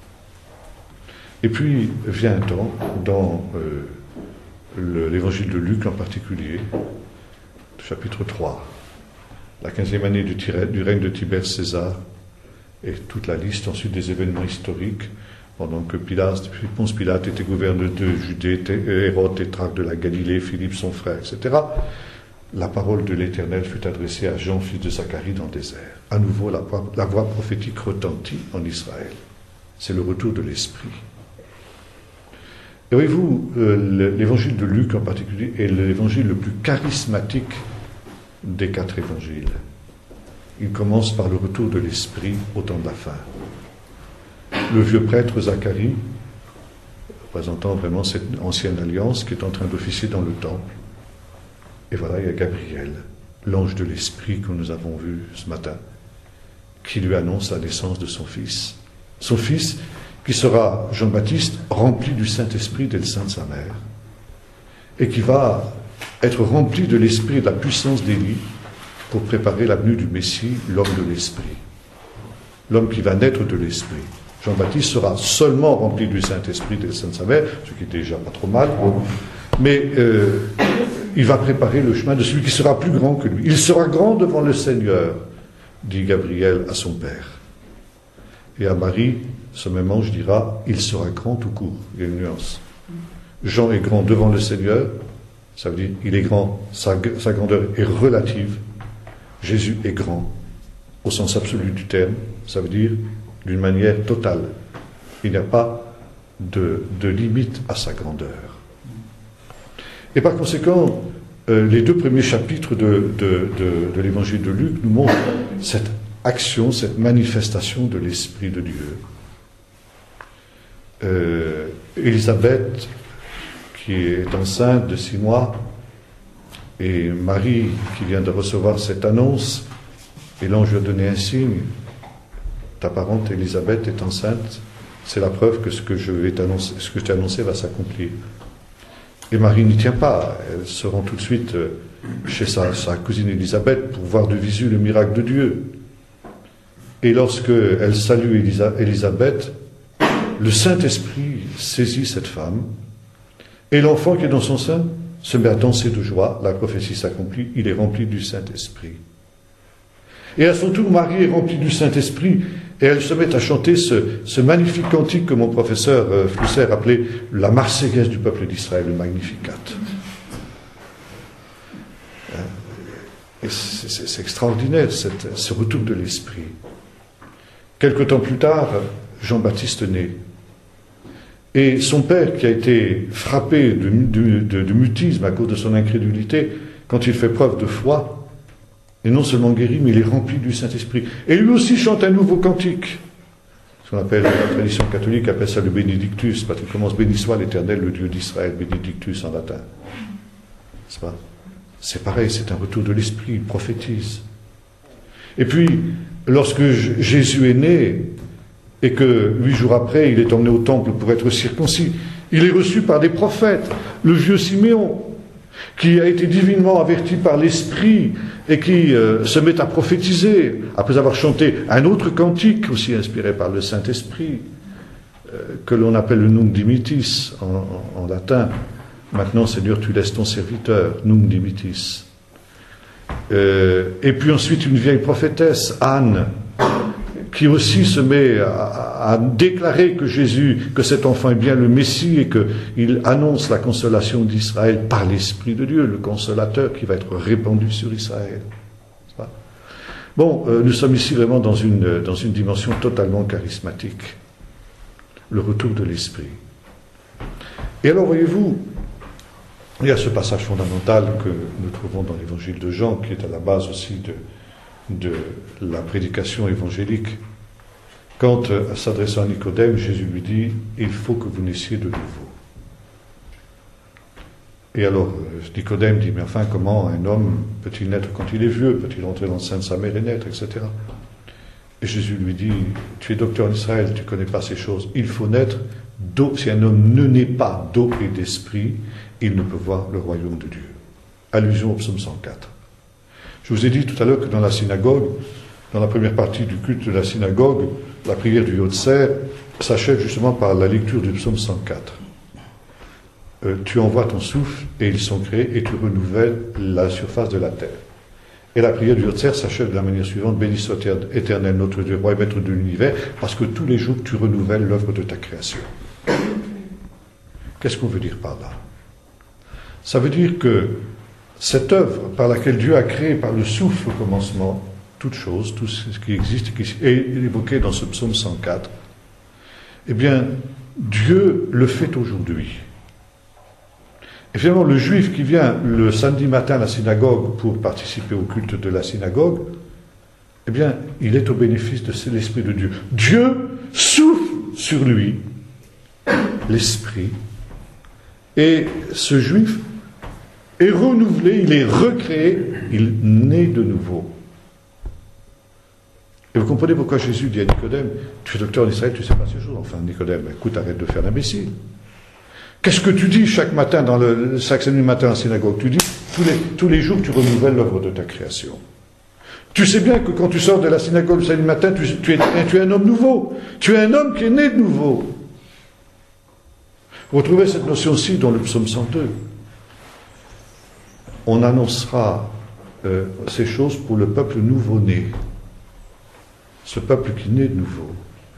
Et puis vient un temps, dans euh, le, l'évangile de Luc en particulier, chapitre trois, la quinzième année du, du règne de Tibère César, et toute la liste ensuite des événements historiques, pendant que Pilate, Ponce Pilate était gouverneur de Judée, Hérode tétrarque de la Galilée, Philippe son frère, et cetera, la parole de l'Éternel fut adressée à Jean, fils de Zacharie, dans le désert. À nouveau, la, la voix prophétique retentit en Israël. C'est le retour de l'Esprit. Et voyez-vous, euh, l'évangile de Luc en particulier est l'évangile le plus charismatique des quatre évangiles. Il commence par le retour de l'Esprit au temps de la fin. Le vieux prêtre Zacharie, représentant vraiment cette ancienne alliance qui est en train d'officier dans le temple. Et voilà, il y a Gabriel, l'ange de l'Esprit que nous avons vu ce matin, qui lui annonce la naissance de son fils. Son fils qui sera, Jean-Baptiste, rempli du Saint-Esprit dès le sein de sa mère, et qui va être rempli de l'Esprit et de la puissance d'Élie pour préparer la venue du Messie, l'homme de l'Esprit. L'homme qui va naître de l'Esprit. Jean-Baptiste sera seulement rempli du Saint-Esprit et de Sainte sa mère, ce qui est déjà pas trop mal, mais euh, il va préparer le chemin de celui qui sera plus grand que lui. Il sera grand devant le Seigneur, dit Gabriel à son père. Et à Marie, ce même ange dira, il sera grand tout court. Il y a une nuance. Jean est grand devant le Seigneur, ça veut dire il est grand, sa, sa grandeur est relative. Jésus est grand, au sens absolu du terme, ça veut dire d'une manière totale. Il n'y a pas de, de limite à sa grandeur. Et par conséquent, euh, les deux premiers chapitres de, de, de, de l'évangile de Luc nous montrent cette action, cette manifestation de l'Esprit de Dieu. Euh, Élisabeth, qui est enceinte de six mois, et Marie, qui vient de recevoir cette annonce, et l'ange lui a donné un signe. Ta parente Élisabeth est enceinte, c'est la preuve que ce que je vais t'annoncer, ce que je t'ai annoncé va s'accomplir. Et Marie n'y tient pas, elle se rend tout de suite chez sa, sa cousine Élisabeth pour voir de visu le miracle de Dieu. Et lorsque elle salue Élisa, Élisabeth, le Saint-Esprit saisit cette femme, et l'enfant qui est dans son sein se met à danser de joie, la prophétie s'accomplit, il est rempli du Saint-Esprit. Et à son tour, Marie est remplie du Saint-Esprit, et elle se met à chanter ce, ce magnifique cantique que mon professeur euh, Flusser appelait la Marseillaise du peuple d'Israël, le Magnificat. Et c'est, c'est, c'est extraordinaire, cette, ce retour de l'Esprit. Quelque temps plus tard, Jean-Baptiste naît. Et son père, qui a été frappé de, de, de, de mutisme à cause de son incrédulité, quand il fait preuve de foi, est non seulement guéri, mais il est rempli du Saint-Esprit. Et lui aussi chante un nouveau cantique. Ce qu'on appelle, la tradition catholique appelle ça le Benedictus, parce qu'il commence « Béni soit l'Éternel, le Dieu d'Israël », Benedictus en latin. C'est pas ? C'est pareil, c'est un retour de l'Esprit, il prophétise. Et puis, lorsque Jésus est né, et que huit jours après, il est emmené au temple pour être circoncis, il est reçu par des prophètes, le vieux Siméon, qui a été divinement averti par l'Esprit et qui euh, se met à prophétiser, après avoir chanté un autre cantique, aussi inspiré par le Saint-Esprit, euh, que l'on appelle le Nunc Dimittis en, en, en latin. Maintenant, Seigneur, tu laisses ton serviteur, Nunc Dimittis. Euh, et puis ensuite, une vieille prophétesse, Anne, qui aussi se met à, à déclarer que Jésus, que cet enfant est bien le Messie et qu'il annonce la consolation d'Israël par l'Esprit de Dieu, le consolateur qui va être répandu sur Israël. Bon, euh, nous sommes ici vraiment dans une, dans une dimension totalement charismatique. Le retour de l'Esprit. Et alors, voyez-vous, il y a ce passage fondamental que nous trouvons dans l'évangile de Jean, qui est à la base aussi de de la prédication évangélique. Quand, euh, s'adressant à Nicodème, Jésus lui dit « Il faut que vous naissiez de nouveau ». Et alors, euh, Nicodème dit « Mais enfin, comment un homme peut-il naître quand il est vieux? Peut-il entrer dans le sein de sa mère et naître, et cetera » Et Jésus lui dit, tu es docteur en Israël, tu ne connais pas ces choses. Il faut naître d'eau. Si un homme ne naît pas d'eau et d'esprit, il ne peut voir le royaume de Dieu. Allusion au psaume cent quatre. Je vous ai dit tout à l'heure que dans la synagogue, dans la première partie du culte de la synagogue, la prière du Yotzer s'achève justement par la lecture du psaume cent quatre. Euh, tu envoies ton souffle et ils sont créés et tu renouvelles la surface de la terre. Et la prière du Yotzer s'achève de la manière suivante: béni soit Éternel, notre Dieu, roi et maître de l'univers, parce que tous les jours tu renouvelles l'œuvre de ta création. Qu'est-ce qu'on veut dire par là? Ça veut dire que cette œuvre par laquelle Dieu a créé par le souffle au commencement toute chose, tout ce qui existe et qui est évoqué dans ce psaume cent quatre, eh bien, Dieu le fait aujourd'hui. Et finalement, le juif qui vient le samedi matin à la synagogue pour participer au culte de la synagogue, eh bien, il est au bénéfice de l'Esprit de Dieu. Dieu souffle sur lui l'Esprit, et ce juif est renouvelé, il est recréé, il naît de nouveau. Et vous comprenez pourquoi Jésus dit à Nicodème, tu es docteur en Israël, tu ne sais pas ces choses. Enfin, Nicodème, écoute, arrête de faire l'imbécile. Qu'est-ce que tu dis chaque matin, dans le, chaque samedi matin en synagogue? Tu dis, tous les, tous les jours, tu renouvelles l'œuvre de ta création. Tu sais bien que quand tu sors de la synagogue le samedi matin, tu, tu, es, tu es un homme nouveau. Tu es un homme qui est né de nouveau. Vous retrouvez cette notion-ci dans le psaume cent deux. On annoncera euh, ces choses pour le peuple nouveau-né. Ce peuple qui naît de nouveau.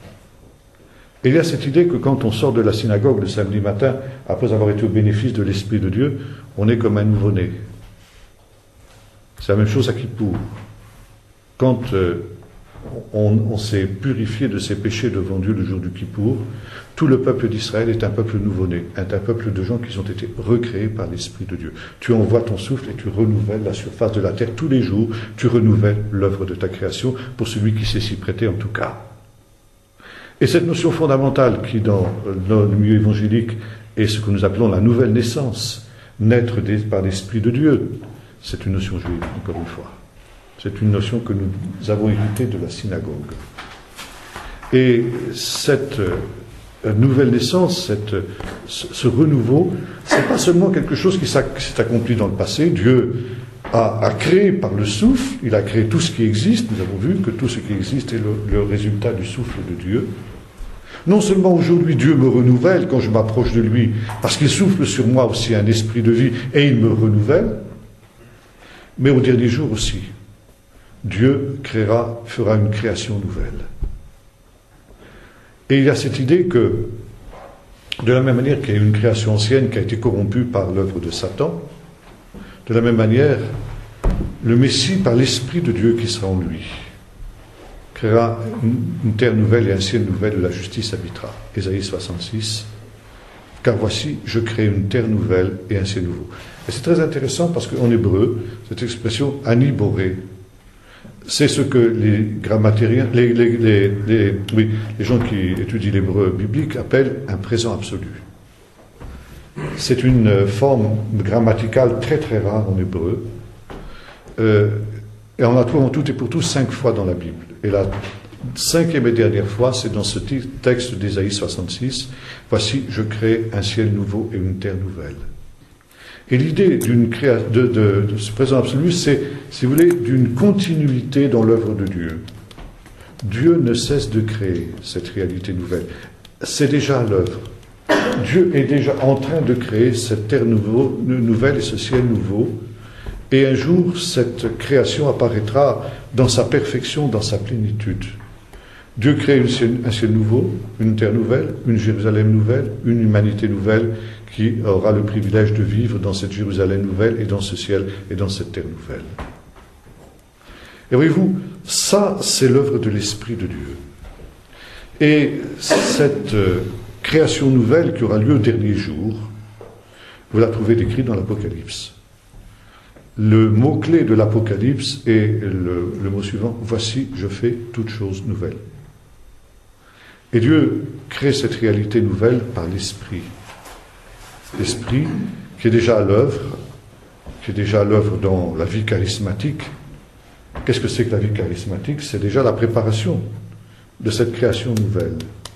Et il y a cette idée que quand on sort de la synagogue le samedi matin, après avoir été au bénéfice de l'Esprit de Dieu, on est comme un nouveau-né. C'est la même chose à Kippour. Quand euh, on, on s'est purifié de ses péchés devant Dieu le jour du Kippour, tout le peuple d'Israël est un peuple nouveau-né, un peuple de gens qui ont été recréés par l'Esprit de Dieu. Tu envoies ton souffle et tu renouvelles la surface de la terre tous les jours, tu renouvelles l'œuvre de ta création, pour celui qui sait s'y prêter en tout cas. Et cette notion fondamentale qui, dans, dans le milieu évangélique, est ce que nous appelons la nouvelle naissance, naître des, par l'Esprit de Dieu, c'est une notion juive, encore une fois. C'est une notion que nous avons héritée de la synagogue. Et cette euh, nouvelle naissance, cette, ce, ce renouveau, c'est pas seulement quelque chose qui s'est accompli dans le passé. Dieu a, a créé par le souffle, il a créé tout ce qui existe. Nous avons vu que tout ce qui existe est le, le résultat du souffle de Dieu. Non seulement aujourd'hui Dieu me renouvelle quand je m'approche de lui, parce qu'il souffle sur moi aussi un esprit de vie et il me renouvelle, mais au dernier jour aussi, Dieu créera, fera une création nouvelle. Et il y a cette idée que, de la même manière qu'il y a une création ancienne qui a été corrompue par l'œuvre de Satan, de la même manière, le Messie, par l'Esprit de Dieu qui sera en lui, créera une, une terre nouvelle et un ciel nouvel où la justice habitera. Ésaïe soixante-six. Car voici, je crée une terre nouvelle et un ciel nouveau. Et c'est très intéressant parce qu'en hébreu, cette expression ani boré, c'est ce que les grammatériens, les, les, les, les, oui, les gens qui étudient l'hébreu biblique appellent un présent absolu. C'est une forme grammaticale très très rare en hébreu. Euh, et on la trouve en tout et pour tout cinq fois dans la Bible. Et la cinquième et dernière fois, c'est dans ce texte d'Ésaïe soixante-six. Voici, je crée un ciel nouveau et une terre nouvelle. Et l'idée d'une créa... de, de, de ce présent absolu, c'est, si vous voulez, d'une continuité dans l'œuvre de Dieu. Dieu ne cesse de créer cette réalité nouvelle. C'est déjà à l'œuvre. Dieu est déjà en train de créer cette terre nouveau, nouvelle et ce ciel nouveau. Et un jour, cette création apparaîtra dans sa perfection, dans sa plénitude. Dieu crée une ciel, un ciel nouveau, une terre nouvelle, une Jérusalem nouvelle, une humanité nouvelle qui aura le privilège de vivre dans cette Jérusalem nouvelle et dans ce ciel et dans cette terre nouvelle. Et voyez-vous, ça, c'est l'œuvre de l'Esprit de Dieu. Et cette euh, création nouvelle qui aura lieu au dernier jour, vous la trouvez décrite dans l'Apocalypse. Le mot-clé de l'Apocalypse est le, le mot suivant, « Voici, je fais toutes choses nouvelles ». Et Dieu crée cette réalité nouvelle par l'Esprit. L'Esprit qui est déjà à l'œuvre, qui est déjà à l'œuvre dans la vie charismatique, Qu'est-ce que c'est que la vie charismatique? C'est déjà la préparation de cette création nouvelle.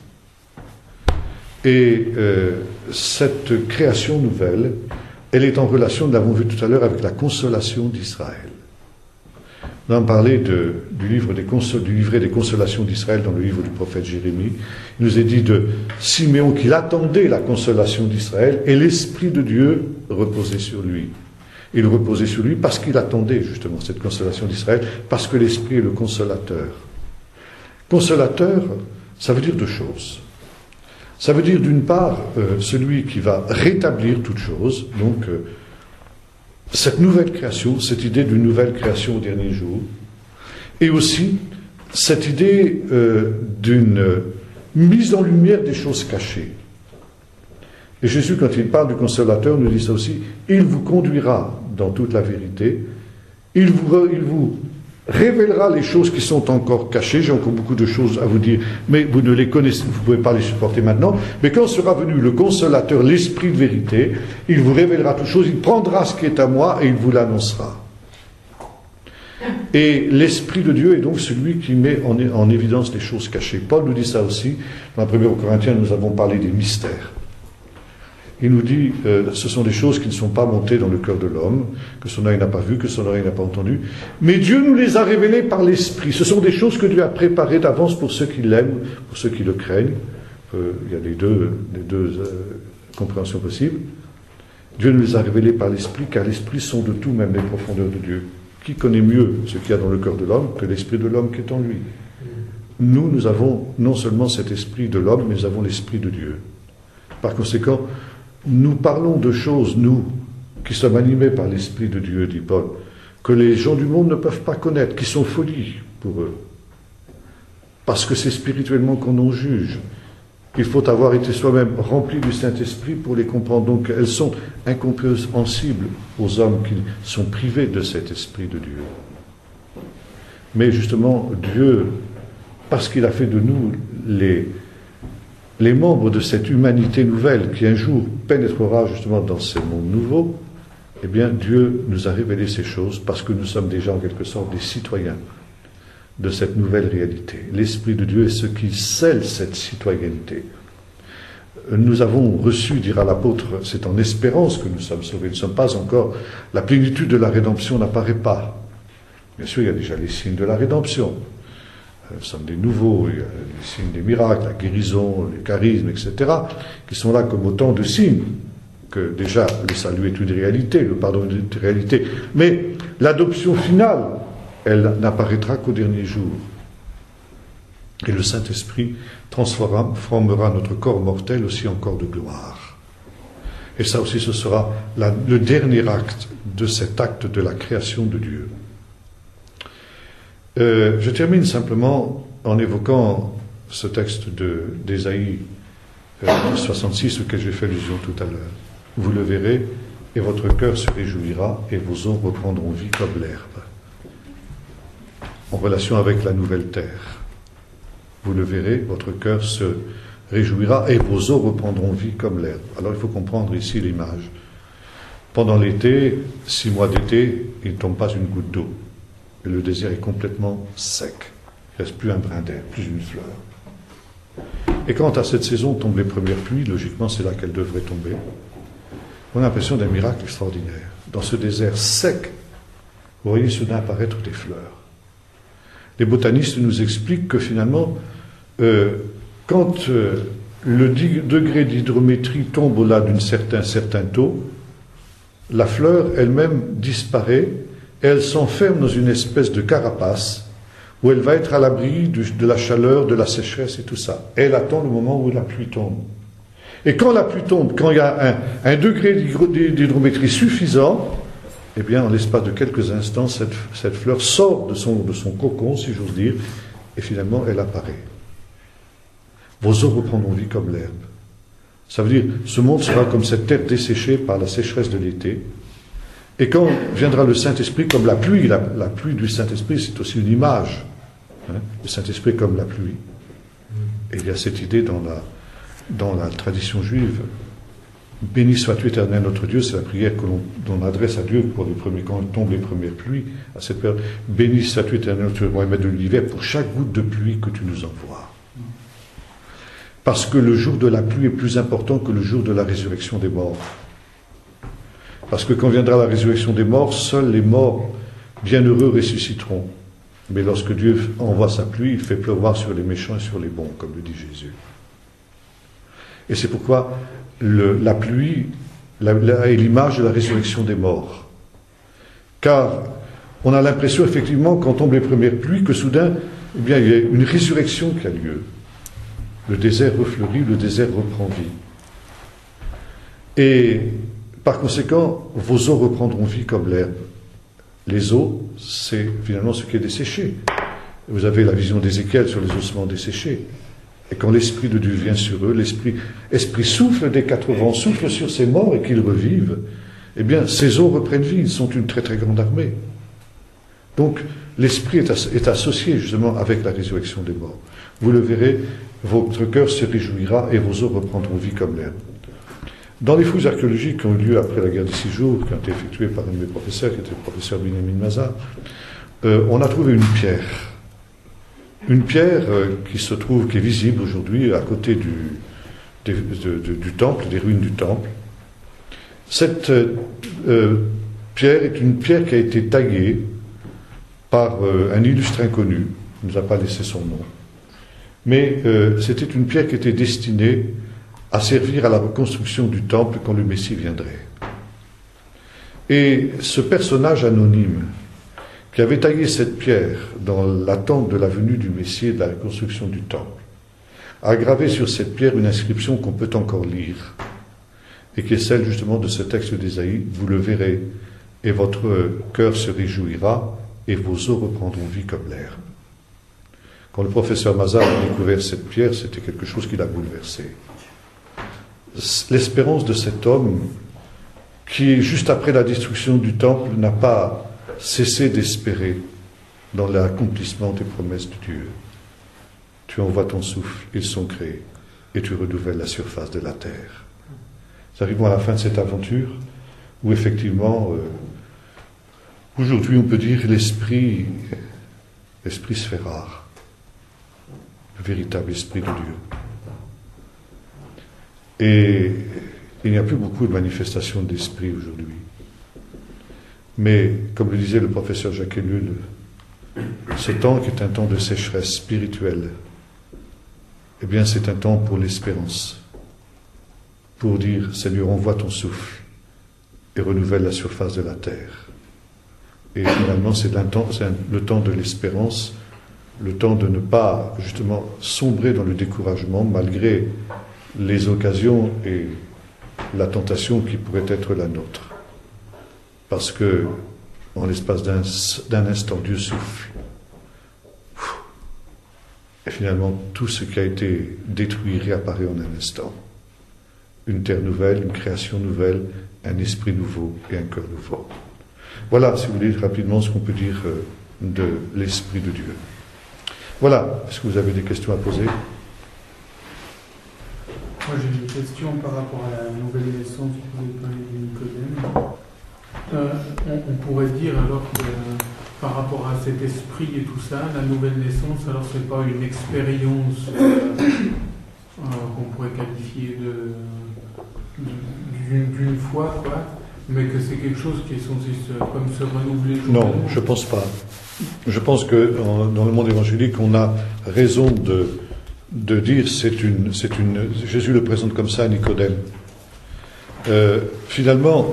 Et euh, cette création nouvelle, elle est en relation, nous l'avons vu tout à l'heure, avec la consolation d'Israël. Nous avons parlé de, du, livre des consol, du livret des consolations d'Israël dans le livre du prophète Jérémie. Il nous est dit de Siméon qu'il attendait la consolation d'Israël et l'Esprit de Dieu reposait sur lui. Il reposait sur lui parce qu'il attendait justement cette consolation d'Israël, parce que l'Esprit est le consolateur. Consolateur, ça veut dire deux choses. Ça veut dire d'une part euh, celui qui va rétablir toute chose, donc euh, cette nouvelle création, cette idée d'une nouvelle création au dernier jour, et aussi cette idée euh, d'une mise en lumière des choses cachées. Et Jésus, quand il parle du consolateur, nous dit ça aussi, il vous conduira dans toute la vérité, il vous, il vous révélera les choses qui sont encore cachées. J'ai encore beaucoup de choses à vous dire, mais vous ne les connaissez, vous ne pouvez pas les supporter maintenant. Mais quand sera venu le consolateur, l'esprit de vérité, il vous révélera toutes choses, il prendra ce qui est à moi et il vous l'annoncera. Et l'Esprit de Dieu est donc celui qui met en, en évidence les choses cachées. Paul nous dit ça aussi. Dans la première aux Corinthiens, nous avons parlé des mystères. Il nous dit, euh, ce sont des choses qui ne sont pas montées dans le cœur de l'homme, que son œil n'a pas vu, que son oreille n'a pas entendu. Mais Dieu nous les a révélées par l'Esprit. Ce sont des choses que Dieu a préparées d'avance pour ceux qui l'aiment, pour ceux qui le craignent. Euh, il y a les deux, les deux euh, compréhensions possibles. Dieu nous les a révélées par l'Esprit, car l'Esprit sonde tout, même les profondeurs de Dieu. Qui connaît mieux ce qu'il y a dans le cœur de l'homme que l'Esprit de l'homme qui est en lui? Nous, nous avons non seulement cet Esprit de l'homme, mais nous avons l'Esprit de Dieu. Par conséquent, nous parlons de choses, nous, qui sommes animés par l'Esprit de Dieu, dit Paul, que les gens du monde ne peuvent pas connaître, qui sont folies pour eux. Parce que c'est spirituellement qu'on en juge. Il faut avoir été soi-même rempli du Saint-Esprit pour les comprendre. Donc elles sont incompréhensibles aux hommes qui sont privés de cet Esprit de Dieu. Mais justement, Dieu, parce qu'il a fait de nous les... les membres de cette humanité nouvelle qui un jour pénétrera justement dans ce monde nouveau, eh bien Dieu nous a révélé ces choses parce que nous sommes déjà en quelque sorte des citoyens de cette nouvelle réalité. L'Esprit de Dieu est ce qui scelle cette citoyenneté. Nous avons reçu, dira l'apôtre, c'est en espérance que nous sommes sauvés. Nous ne sommes pas encore, la plénitude de la rédemption n'apparaît pas. Bien sûr, il y a déjà les signes de la rédemption. Nous sommes des nouveaux, il y a les signes des miracles, la guérison, les charismes, et cetera, qui sont là comme autant de signes que déjà le salut est une réalité, le pardon est une réalité. Mais l'adoption finale, elle n'apparaîtra qu'au dernier jour. Et le Saint-Esprit transformera notre corps mortel aussi en corps de gloire. Et ça aussi, ce sera la, le dernier acte de cet acte de la création de Dieu. Euh, je termine simplement en évoquant ce texte de, d'Ésaïe euh, soixante-six auquel j'ai fait allusion tout à l'heure. Vous le verrez, et votre cœur se réjouira, et vos os reprendront vie comme l'herbe. En relation avec la nouvelle terre. Vous le verrez, votre cœur se réjouira, et vos os reprendront vie comme l'herbe. Alors il faut comprendre ici l'image. Pendant l'été, six mois d'été, il ne tombe pas une goutte d'eau. Et le désert est complètement sec. Il ne reste plus un brin d'air, plus une fleur. Et quand à cette saison tombent les premières pluies, logiquement c'est là qu'elles devraient tomber, on a l'impression d'un miracle extraordinaire. Dans ce désert sec, vous voyez soudain apparaître des fleurs. Les botanistes nous expliquent que finalement, euh, quand euh, le degré d'hydrométrie tombe au-delà d'un certain, certain taux, la fleur elle-même disparaît. Et elle s'enferme dans une espèce de carapace où elle va être à l'abri de la chaleur, de la sécheresse et tout ça. Et elle attend le moment où la pluie tombe. Et quand la pluie tombe, quand il y a un, un degré d'hydrométrie suffisant, eh bien, en l'espace de quelques instants, cette, cette fleur sort de son, de son cocon, si j'ose dire, et finalement, elle apparaît. Vos os reprendront vie comme l'herbe. Ça veut dire, ce monde sera comme cette terre desséchée par la sécheresse de l'été. Et quand viendra le Saint-Esprit comme la pluie, la, la pluie du Saint-Esprit, c'est aussi une image. Hein, le Saint-Esprit comme la pluie. Et il y a cette idée dans la, dans la tradition juive béni sois-tu éternel notre Dieu, c'est la prière que l'on, l'on adresse à Dieu pour les premiers, quand tombent les premières pluies, à cette période. Béni sois-tu éternel notre Dieu, Mohamed de l'univers, pour chaque goutte de pluie que tu nous envoies. Parce que le jour de la pluie est plus important que le jour de la résurrection des morts. Parce que quand viendra la résurrection des morts, seuls les morts bienheureux ressusciteront. Mais lorsque Dieu envoie sa pluie, il fait pleuvoir sur les méchants et sur les bons, comme le dit Jésus. Et c'est pourquoi le, la pluie la, la, est l'image de la résurrection des morts. Car on a l'impression, effectivement, quand tombent les premières pluies, que soudain, eh bien, il y a une résurrection qui a lieu. Le désert refleurit, le désert reprend vie. Et par conséquent, vos eaux reprendront vie comme l'herbe. Les eaux, c'est finalement ce qui est desséché. Vous avez la vision d'Ézéchiel sur les ossements desséchés. Et quand l'Esprit de Dieu vient sur eux, l'Esprit esprit souffle des quatre vents, souffle sur ces morts et qu'ils revivent, eh bien, ces eaux reprennent vie. Ils sont une très très grande armée. Donc, l'Esprit est, as, est associé justement avec la résurrection des morts. Vous le verrez, votre cœur se réjouira et vos eaux reprendront vie comme l'herbe. Dans les fouilles archéologiques qui ont eu lieu après la guerre des six jours, qui ont été effectuées par un de mes professeurs, qui était le professeur Binyamin Mazar, euh, on a trouvé une pierre. Une pierre euh, qui se trouve, qui est visible aujourd'hui à côté du, des, de, de, du temple, des ruines du temple. Cette euh, pierre est une pierre qui a été taillée par euh, un illustre inconnu, il ne nous a pas laissé son nom. Mais euh, c'était une pierre qui était destinée à servir à la reconstruction du temple quand le Messie viendrait. Et ce personnage anonyme qui avait taillé cette pierre dans l'attente de la venue du Messie et de la reconstruction du temple a gravé sur cette pierre une inscription qu'on peut encore lire et qui est celle justement de ce texte d'Ésaïe. Vous le verrez et votre cœur se réjouira et vos eaux reprendront vie comme l'herbe. Quand le professeur Mazar a découvert cette pierre, c'était quelque chose qui l'a bouleversé. L'espérance de cet homme qui, juste après la destruction du temple, n'a pas cessé d'espérer dans l'accomplissement des promesses de Dieu. Tu envoies ton souffle, ils sont créés, et tu renouvelles la surface de la terre. Nous arrivons à la fin de cette aventure, où effectivement, euh, aujourd'hui on peut dire l'esprit, l'esprit se fait rare, le véritable esprit de Dieu. Et il n'y a plus beaucoup de manifestations d'esprit aujourd'hui. Mais, comme le disait le professeur Jacques Ellul, ce temps qui est un temps de sécheresse spirituelle, eh bien c'est un temps pour l'espérance, pour dire, Seigneur, envoie ton souffle et renouvelle la surface de la terre. Et finalement, c'est le temps de l'espérance, le temps de ne pas, justement, sombrer dans le découragement, malgré les occasions et la tentation qui pourrait être la nôtre. Parce que, en l'espace d'un, d'un instant, Dieu souffle. Et finalement, tout ce qui a été détruit réapparaît en un instant. Une terre nouvelle, une création nouvelle, un esprit nouveau et un cœur nouveau. Voilà, si vous voulez, rapidement ce qu'on peut dire de l'Esprit de Dieu. Voilà, est-ce que vous avez des questions à poser ? Moi j'ai une question par rapport à la nouvelle naissance que vous avez parlé de Nicodème. Euh, on, on pourrait dire alors que euh, par rapport à cet esprit et tout ça, la nouvelle naissance, alors c'est pas une expérience euh, euh, qu'on pourrait qualifier de, d'une, d'une foi, quoi, mais que c'est quelque chose qui est censé se, comme se renouveler. Non, je pense pas. Je pense que en, dans le monde évangélique, on a raison de de dire c'est une, c'est une, Jésus le présente comme ça à Nicodème. Euh, finalement,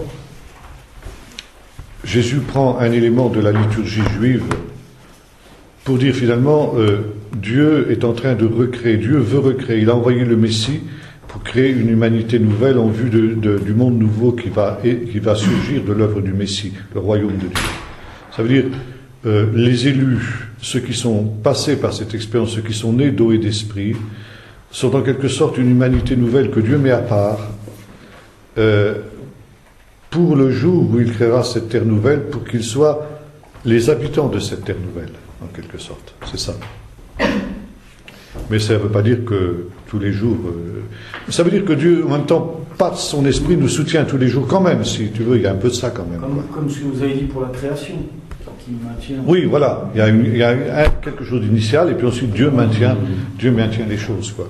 Jésus prend un élément de la liturgie juive pour dire finalement euh, Dieu est en train de recréer, Dieu veut recréer, il a envoyé le Messie pour créer une humanité nouvelle en vue de, de, du monde nouveau qui va, et, qui va surgir de l'œuvre du Messie, le royaume de Dieu. Ça veut dire euh, les élus, ceux qui sont passés par cette expérience, ceux qui sont nés d'eau et d'esprit, sont en quelque sorte une humanité nouvelle que Dieu met à part euh, pour le jour où il créera cette terre nouvelle, pour qu'ils soient les habitants de cette terre nouvelle, en quelque sorte. C'est ça. Mais ça ne veut pas dire que tous les jours... Euh, ça veut dire que Dieu, en même temps, par son esprit, nous soutient tous les jours quand même, si tu veux, il y a un peu de ça quand même. Comme, comme ce que vous avez dit pour la création, qui maintient... Oui, voilà, il y a, une, il y a un, quelque chose d'initial, et puis ensuite Dieu maintient, Dieu maintient les choses, quoi.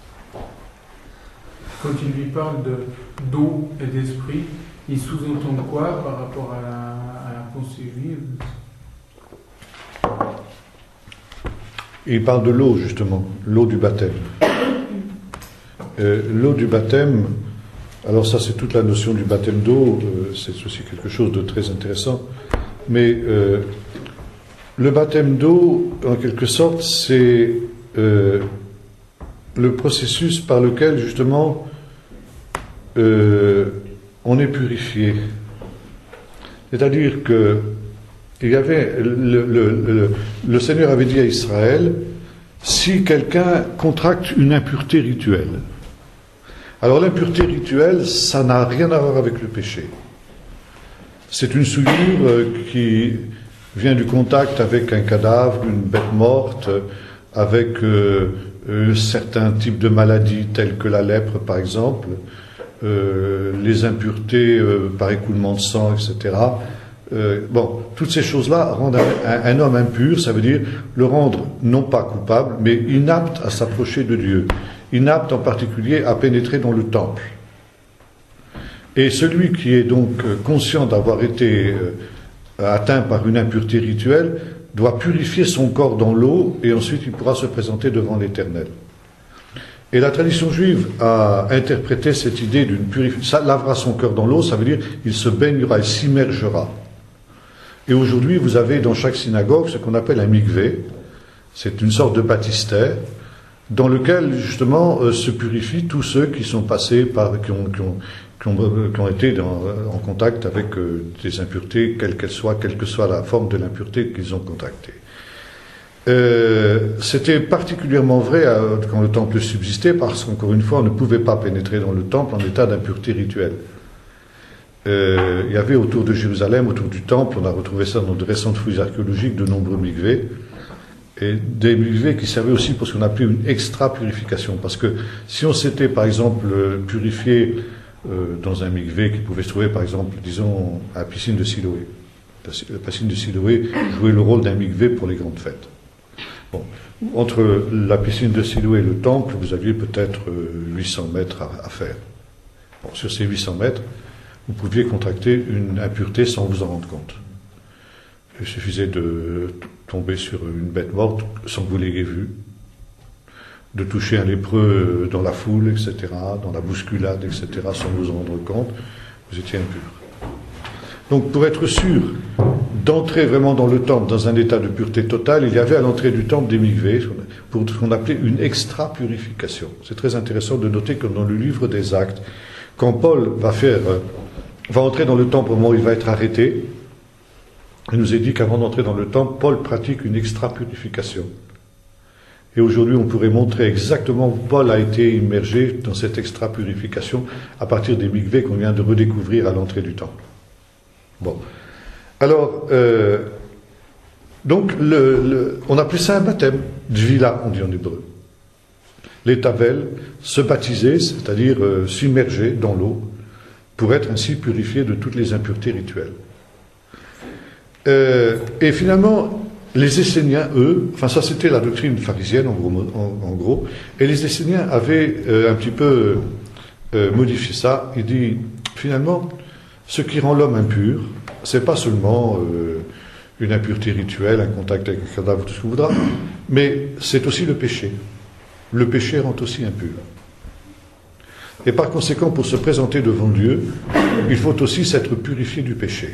Quand il lui parle de, d'eau et d'esprit, il sous-entend quoi par rapport à la, à la pensée juive? Il parle de l'eau, justement, l'eau du baptême. Euh, l'eau du baptême, alors ça c'est toute la notion du baptême d'eau, euh, c'est aussi quelque chose de très intéressant, mais euh, le baptême d'eau, en quelque sorte, c'est euh, le processus par lequel, justement, euh, on est purifié. C'est-à-dire que il y avait le, le, le, le Seigneur avait dit à Israël, si quelqu'un contracte une impureté rituelle. Alors l'impureté rituelle, ça n'a rien à voir avec le péché. C'est une souillure qui vient du contact avec un cadavre, une bête morte, avec euh, euh, certains types de maladies telles que la lèpre par exemple, euh, les impuretés euh, par écoulement de sang, et cetera. Euh, bon, toutes ces choses-là rendent un, un, un homme impur, ça veut dire le rendre non pas coupable, mais inapte à s'approcher de Dieu, inapte en particulier à pénétrer dans le temple. Et celui qui est donc conscient d'avoir été euh, atteint par une impureté rituelle doit purifier son corps dans l'eau et ensuite il pourra se présenter devant l'Éternel. Et la tradition juive a interprété cette idée d'une purification. Ça lavera son cœur dans l'eau, ça veut dire il se baignera, il s'immergera. Et aujourd'hui, vous avez dans chaque synagogue ce qu'on appelle un mikvé. C'est une sorte de baptistère dans lequel, justement, euh, se purifient tous ceux qui sont passés par, qui ont, qui ont, qui ont, qui ont été dans, en contact avec euh, des impuretés, quelles qu'elles soient, quelle que soit la forme de l'impureté qu'ils ont contractée. Euh, c'était particulièrement vrai à, quand le temple subsistait, parce qu'encore une fois, on ne pouvait pas pénétrer dans le temple en état d'impureté rituelle. Euh, il y avait autour de Jérusalem, autour du temple, on a retrouvé ça dans de récentes fouilles archéologiques, de nombreux mikvés, et des mikvés qui servaient aussi pour ce qu'on appelait une extra-purification. Parce que si on s'était, par exemple, purifié euh, dans un mikvé qui pouvait se trouver, par exemple, disons, à la piscine de Siloé, la piscine de Siloé jouait le rôle d'un mikvé pour les grandes fêtes. Bon, entre la piscine de Siloé et le temple, vous aviez peut-être huit cents mètres à, à faire. Bon, sur ces huit cents mètres, vous pouviez contracter une impureté sans vous en rendre compte. Il suffisait de tomber sur une bête morte sans que vous l'ayez vue, de toucher un lépreux dans la foule, et cetera, dans la bousculade, et cetera, sans vous en rendre compte, vous étiez impur. Donc, pour être sûr d'entrer vraiment dans le temple dans un état de pureté totale, il y avait à l'entrée du temple des mikvés, pour ce qu'on appelait une extra-purification. C'est très intéressant de noter que dans le livre des Actes, quand Paul va faire, va entrer dans le temple au moment où il va être arrêté, il nous est dit qu'avant d'entrer dans le temple, Paul pratique une extra-purification. Et aujourd'hui, on pourrait montrer exactement où Paul a été immergé dans cette extra-purification à partir des mikvés qu'on vient de redécouvrir à l'entrée du temple. Bon. Alors, euh, donc, le, le, on appelait ça un baptême, dvila, on dit en hébreu. Les Tavel se baptiser, c'est-à-dire euh, s'immerger dans l'eau, pour être ainsi purifié de toutes les impuretés rituelles. Euh, et finalement, les Esséniens, eux, enfin ça c'était la doctrine pharisienne en gros, en, en gros et les Esséniens avaient euh, un petit peu euh, modifié ça. Il dit, finalement, ce qui rend l'homme impur, c'est pas seulement euh, une impureté rituelle, un contact avec un cadavre, tout ce qu'on voudra, mais c'est aussi le péché. Le péché rend aussi impur. Et par conséquent, pour se présenter devant Dieu, il faut aussi s'être purifié du péché.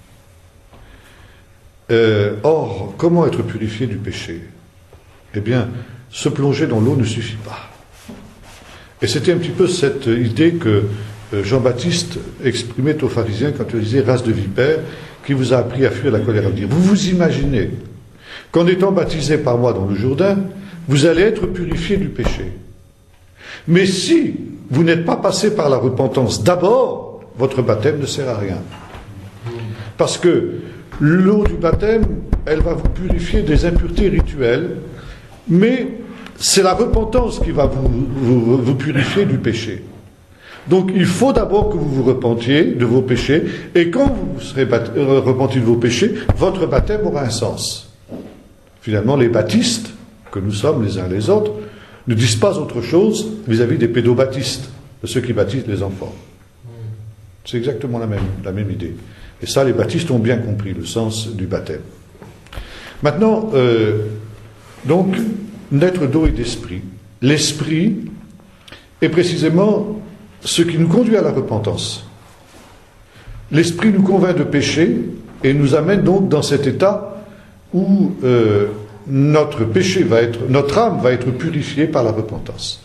Euh, or, comment être purifié du péché? Eh bien, se plonger dans l'eau ne suffit pas. Et c'était un petit peu cette idée que Jean-Baptiste exprimait aux pharisiens quand il disait « race de vipères, qui vous a appris à fuir la colère à venir ». Vous vous imaginez qu'en étant baptisé par moi dans le Jourdain, vous allez être purifié du péché. Mais si vous n'êtes pas passé par la repentance d'abord, votre baptême ne sert à rien. Parce que l'eau du baptême, elle va vous purifier des impuretés rituelles, mais c'est la repentance qui va vous, vous, vous purifier du péché. Donc il faut d'abord que vous vous repentiez de vos péchés, et quand vous serez bat- euh, repentis de vos péchés, votre baptême aura un sens. Finalement, les baptistes, que nous sommes les uns les autres, ne disent pas autre chose vis-à-vis des pédobaptistes, de ceux qui baptisent les enfants. C'est exactement la même, la même idée. Et ça, les baptistes ont bien compris le sens du baptême. Maintenant, euh, donc, naître d'eau et d'esprit. L'esprit est précisément ce qui nous conduit à la repentance. L'esprit nous convainc de péché et nous amène donc dans cet état où euh, notre péché va être, notre âme va être purifiée par la repentance.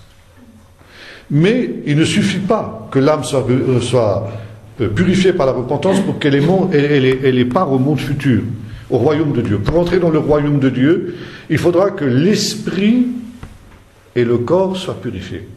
Mais il ne suffit pas que l'âme soit, euh, soit euh, purifiée par la repentance pour qu'elle ait, elle, elle, elle ait part au monde futur, au royaume de Dieu. Pour entrer dans le royaume de Dieu, il faudra que l'esprit et le corps soient purifiés.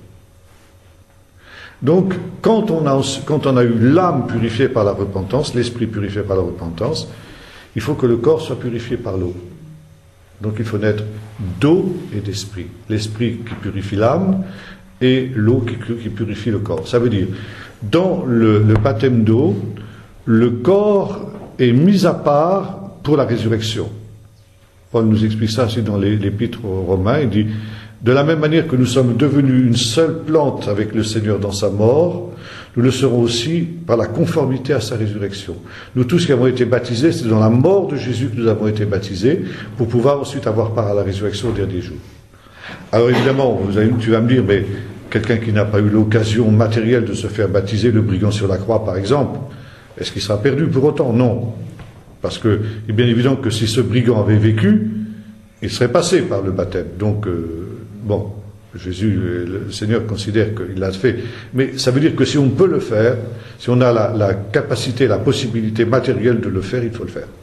Donc, quand on a, quand on a eu l'âme purifiée par la repentance, l'esprit purifié par la repentance, il faut que le corps soit purifié par l'eau. Donc il faut naître d'eau et d'esprit. L'esprit qui purifie l'âme et l'eau qui, qui purifie le corps. Ça veut dire, dans le, le baptême d'eau, le corps est mis à part pour la résurrection. Paul nous explique ça aussi dans l'épître aux Romains. Il dit, de la même manière que nous sommes devenus une seule plante avec le Seigneur dans sa mort, nous le serons aussi par la conformité à sa résurrection. Nous tous qui avons été baptisés, c'est dans la mort de Jésus que nous avons été baptisés, pour pouvoir ensuite avoir part à la résurrection au dernier jour. Alors évidemment, vous allez, tu vas me dire, mais quelqu'un qui n'a pas eu l'occasion matérielle de se faire baptiser, le brigand sur la croix par exemple, est-ce qu'il sera perdu pour autant? Non. Parce que, il est bien évident que si ce brigand avait vécu, il serait passé par le baptême. Donc, euh, bon, Jésus, le Seigneur considère qu'il l'a fait. Mais ça veut dire que si on peut le faire, si on a la, la capacité, la possibilité matérielle de le faire, il faut le faire.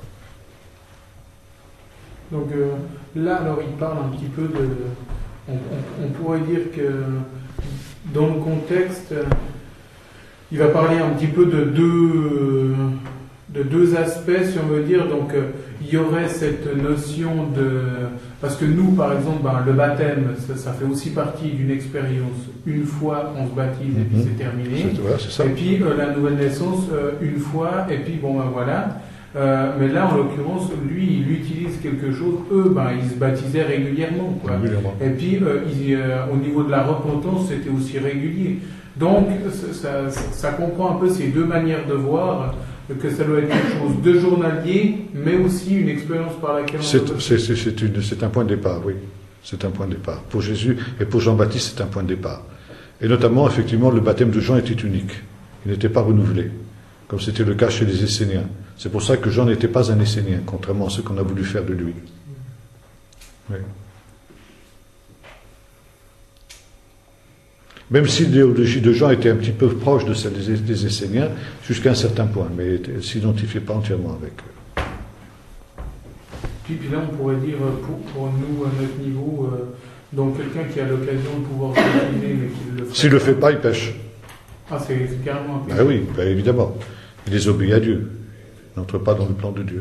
Donc euh, là, alors il parle un petit peu de... On, on, on pourrait dire que dans le contexte, il va parler un petit peu de deux... de deux aspects, si on veut dire. Donc, euh, il y aurait cette notion de... Parce que nous, par exemple, ben, le baptême, ça, ça fait aussi partie d'une expérience. Une fois, on se baptise et puis Mmh. c'est terminé. C'est, voilà, c'est ça. Et puis, euh, la nouvelle naissance, euh, une fois, et puis, bon, ben voilà. Euh, mais là, en l'occurrence, lui, il utilise quelque chose. Eux, ben, ils se baptisaient régulièrement, quoi. Régulièrement. Et puis, euh, il, euh, au niveau de la repentance, c'était aussi régulier. Donc, ça, ça, ça comprend un peu ces deux manières de voir, que ça doit être quelque chose de journalier, mais aussi une expérience par laquelle on... C'est, c'est, c'est, c'est, une, c'est un point de départ, oui. C'est un point de départ. Pour Jésus et pour Jean-Baptiste, c'est un point de départ. Et notamment, effectivement, le baptême de Jean était unique. Il n'était pas renouvelé, comme c'était le cas chez les Esséniens. C'est pour ça que Jean n'était pas un Essénien, contrairement à ce qu'on a voulu faire de lui. Oui. Même si l'idéologie de Jean était un petit peu proche de celle des, des Esséniens, jusqu'à un certain point, mais elle ne s'identifiait pas entièrement avec eux. Puis, puis là, on pourrait dire, pour, pour nous, à notre niveau, euh, donc quelqu'un qui a l'occasion de pouvoir se baptiser, mais qui ne le fait S'il ne le fait pas, il pêche. Ah, c'est, c'est carrément un péché. Ben oui, ben évidemment. Il désobéit à Dieu. Il n'entre pas dans le plan de Dieu.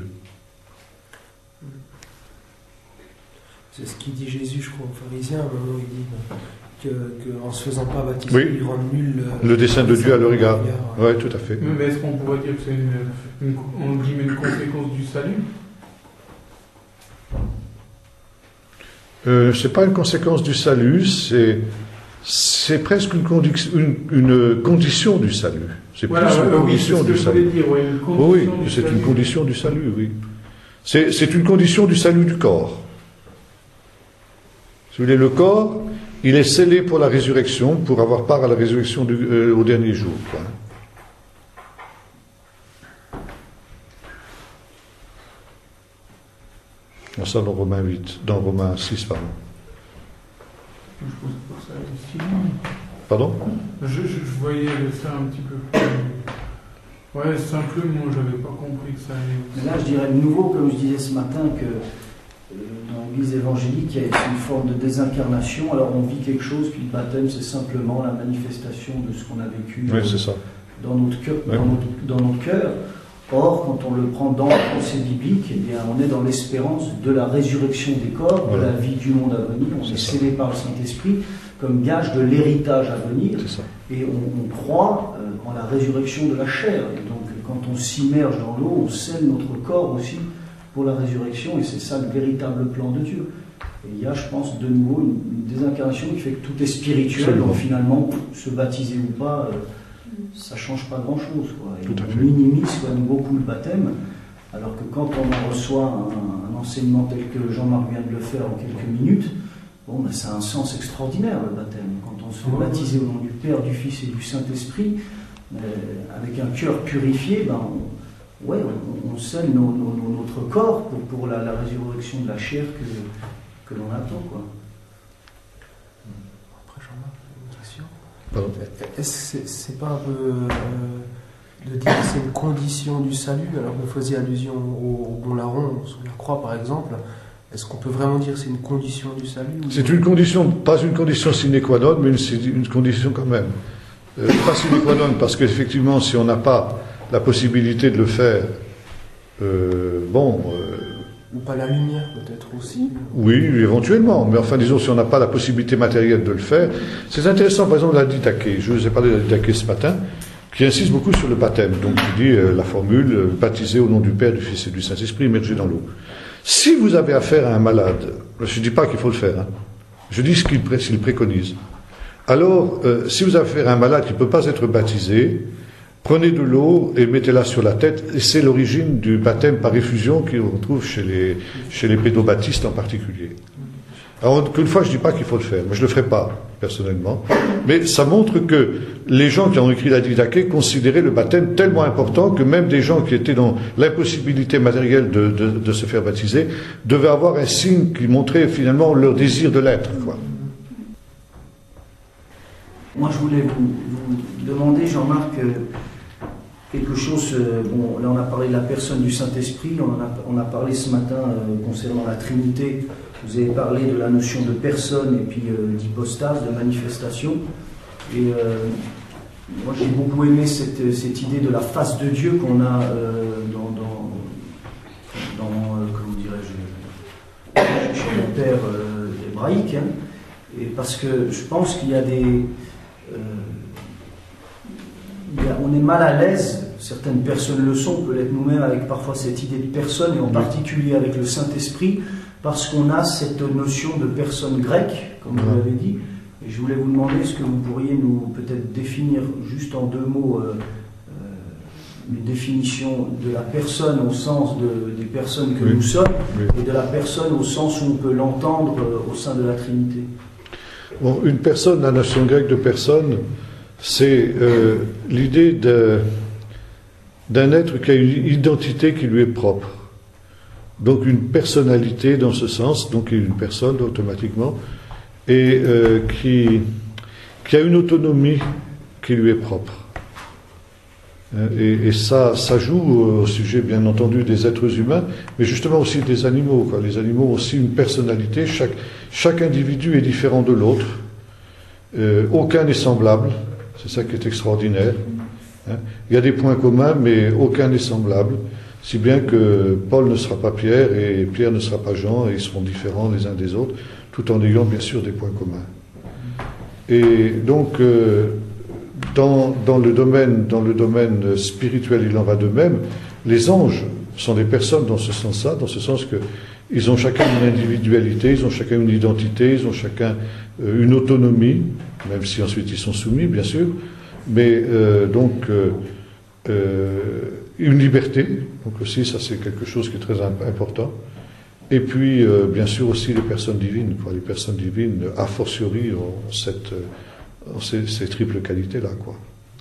C'est ce qu'il dit Jésus, je crois, aux pharisiens, à un moment où il dit qu'en ne se faisant pas baptiser, Oui. il rend nul euh, Le dessein de Dieu à leur égard. Ouais. Oui, tout à fait. Mais est-ce qu'on pourrait dire que c'est une, une, on dit, une conséquence du salut? Euh, c'est pas une conséquence du salut, c'est, c'est presque une, condi- une, une condition du salut. C'est Voilà, plus une ouais, oui, condition c'est ce que du je voulais salut. dire, ouais, une Oui, condition oui, du c'est salut. une condition du salut, oui. C'est, c'est une condition du salut du corps. Si vous voulez, le corps, il est scellé pour la résurrection, pour avoir part à la résurrection du, euh, au dernier jour. Quoi. On ça dans Romains huit, dans Romains six, pardon. Je pense pour ça aussi. Pardon? Je, je, je voyais ça un petit peu plus. Ouais, simplement, j'avais pas compris que ça allait aussi. Mais là, je dirais de nouveau, comme je disais ce matin, que euh, dans l'Église évangélique, il y a une forme de désincarnation. Alors, on vit quelque chose, puis le baptême, c'est simplement la manifestation de ce qu'on a vécu Oui, euh, c'est ça. dans notre cœur. Ouais. Dans notre, dans notre cœur. Or, quand on le prend dans la pensée biblique, eh bien, on est dans l'espérance de la résurrection des corps, voilà. de la vie du monde à venir. On C'est est ça. scellé par le Saint-Esprit comme gage de l'héritage à venir. C'est ça. Et on, on croit euh, en la résurrection de la chair. Et donc, quand on s'immerge dans l'eau, on scelle notre corps aussi pour la résurrection. Et c'est ça le véritable plan de Dieu. Et il y a, je pense, de nouveau une, une désincarnation qui fait que tout est spirituel. Absolument. Donc, finalement, se baptiser ou pas, euh, ça ne change pas grand-chose, quoi. Et Tout à on fait. minimise quand même beaucoup le baptême, alors que quand on en reçoit un, un enseignement tel que Jean-Marc vient de le faire en quelques minutes, bon, ben, ça a un sens extraordinaire, le baptême. Quand on se fait Ouais, baptiser au nom du Père, du Fils et du Saint-Esprit, euh, avec un cœur purifié, ben, on, ouais, on, on scelle nos- nos- nos- notre corps pour, pour la, la résurrection de la chair que, que l'on attend, quoi. Après, Jean-Marc, une question. Pardon. Est-ce que c'est, c'est pas un peu euh, de dire que c'est une condition du salut? Alors vous faisiez allusion au, au bon larron sur la croix par exemple. Est-ce qu'on peut vraiment dire que c'est une condition du salut ou- C'est une condition, pas une condition sine qua non, mais c'est une condition quand même. Euh, pas sine qua non, parce qu'effectivement, si on n'a pas la possibilité de le faire, euh, bon, euh, Ou pas la lumière peut-être aussi? oui, éventuellement, mais enfin, disons, si on n'a pas la possibilité matérielle de le faire, c'est intéressant, par exemple, la didaché. Je vous ai parlé de la didaché ce matin, qui insiste beaucoup sur le baptême. Donc, il dit euh, la formule, euh, baptisé au nom du Père, du Fils et du Saint-Esprit, immergé dans l'eau. Si vous avez affaire à un malade, je ne dis pas qu'il faut le faire, hein, je dis ce qu'il pré- s'il préconise. Alors, euh, si vous avez affaire à un malade qui ne peut pas être baptisé, prenez de l'eau et mettez-la sur la tête, et c'est l'origine du baptême par effusion qu'on retrouve chez les, chez les pédobaptistes en particulier. Alors, qu'une fois, je ne dis pas qu'il faut le faire, mais je ne le ferai pas, personnellement. Mais ça montre que les gens qui ont écrit la didaché considéraient le baptême tellement important que même des gens qui étaient dans l'impossibilité matérielle de, de, de se faire baptiser devaient avoir un signe qui montrait finalement leur désir de l'être, quoi. Moi, je voulais vous, vous demander, Jean-Marc, euh, quelque chose. euh, bon, là, on a parlé de la personne du Saint-Esprit, on, en a, on a parlé ce matin euh, concernant la Trinité. Vous avez parlé de la notion de personne et puis euh, d'hypostase, de manifestation. Et euh, moi, j'ai beaucoup aimé cette, cette idée de la face de Dieu qu'on a euh, dans, dans, dans euh, comment dirais-je, chez mon père euh, hébraïque. Hein. Et parce que je pense qu'il y a des... Euh, il y a- on est mal à l'aise, certaines personnes le sont, on peut l'être nous-mêmes avec parfois cette idée de personne, et en particulier avec le Saint-Esprit, parce qu'on a cette notion de personne grecque, comme vous Ouais. l'avez dit. Et je voulais vous demander, est-ce que vous pourriez nous peut-être définir juste en deux mots euh, euh, une définition de la personne au sens de- des personnes que Oui. nous sommes, Oui. et de la personne au sens où on peut l'entendre euh, au sein de la Trinité. Bon, une personne, la notion grecque de personne, c'est euh, l'idée de- d'un être qui a une identité qui lui est propre. Donc une personnalité dans ce sens, donc une personne automatiquement, et euh, qui, qui a une autonomie qui lui est propre. Euh, Et, et ça, ça joue au sujet, bien entendu, des êtres humains, mais justement aussi des animaux, quoi. Les animaux ont aussi une personnalité, chaque, chaque individu est différent de l'autre, euh, aucun n'est semblable, c'est ça qui est extraordinaire. Hein. Il y a des points communs, mais aucun n'est semblable, si bien que Paul ne sera pas Pierre et Pierre ne sera pas Jean, et ils seront différents les uns des autres, tout en ayant bien sûr des points communs. Et donc, euh, dans, dans, le domaine, dans le domaine spirituel, il en va de même. Les anges sont des personnes dans ce sens-là, dans ce sens que ils ont chacun une individualité, ils ont chacun une identité, ils ont chacun euh, une autonomie, même si ensuite ils sont soumis, bien sûr, mais euh, donc euh, euh, une liberté, donc aussi ça c'est quelque chose qui est très imp- important. Et puis, euh, bien sûr, aussi les personnes divines, quoi. Les personnes divines, a fortiori, ont, cette, ont ces, ces triples qualités-là, quoi.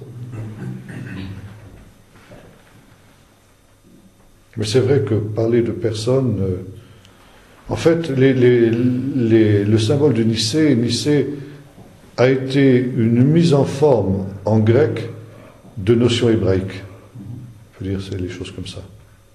Mais c'est vrai que parler de personnes... euh, en fait, les, les, les, le symbole de Nicée, Nicée a été une mise en forme en grec de notions hébraïques. Je veux dire, c'est les choses comme ça.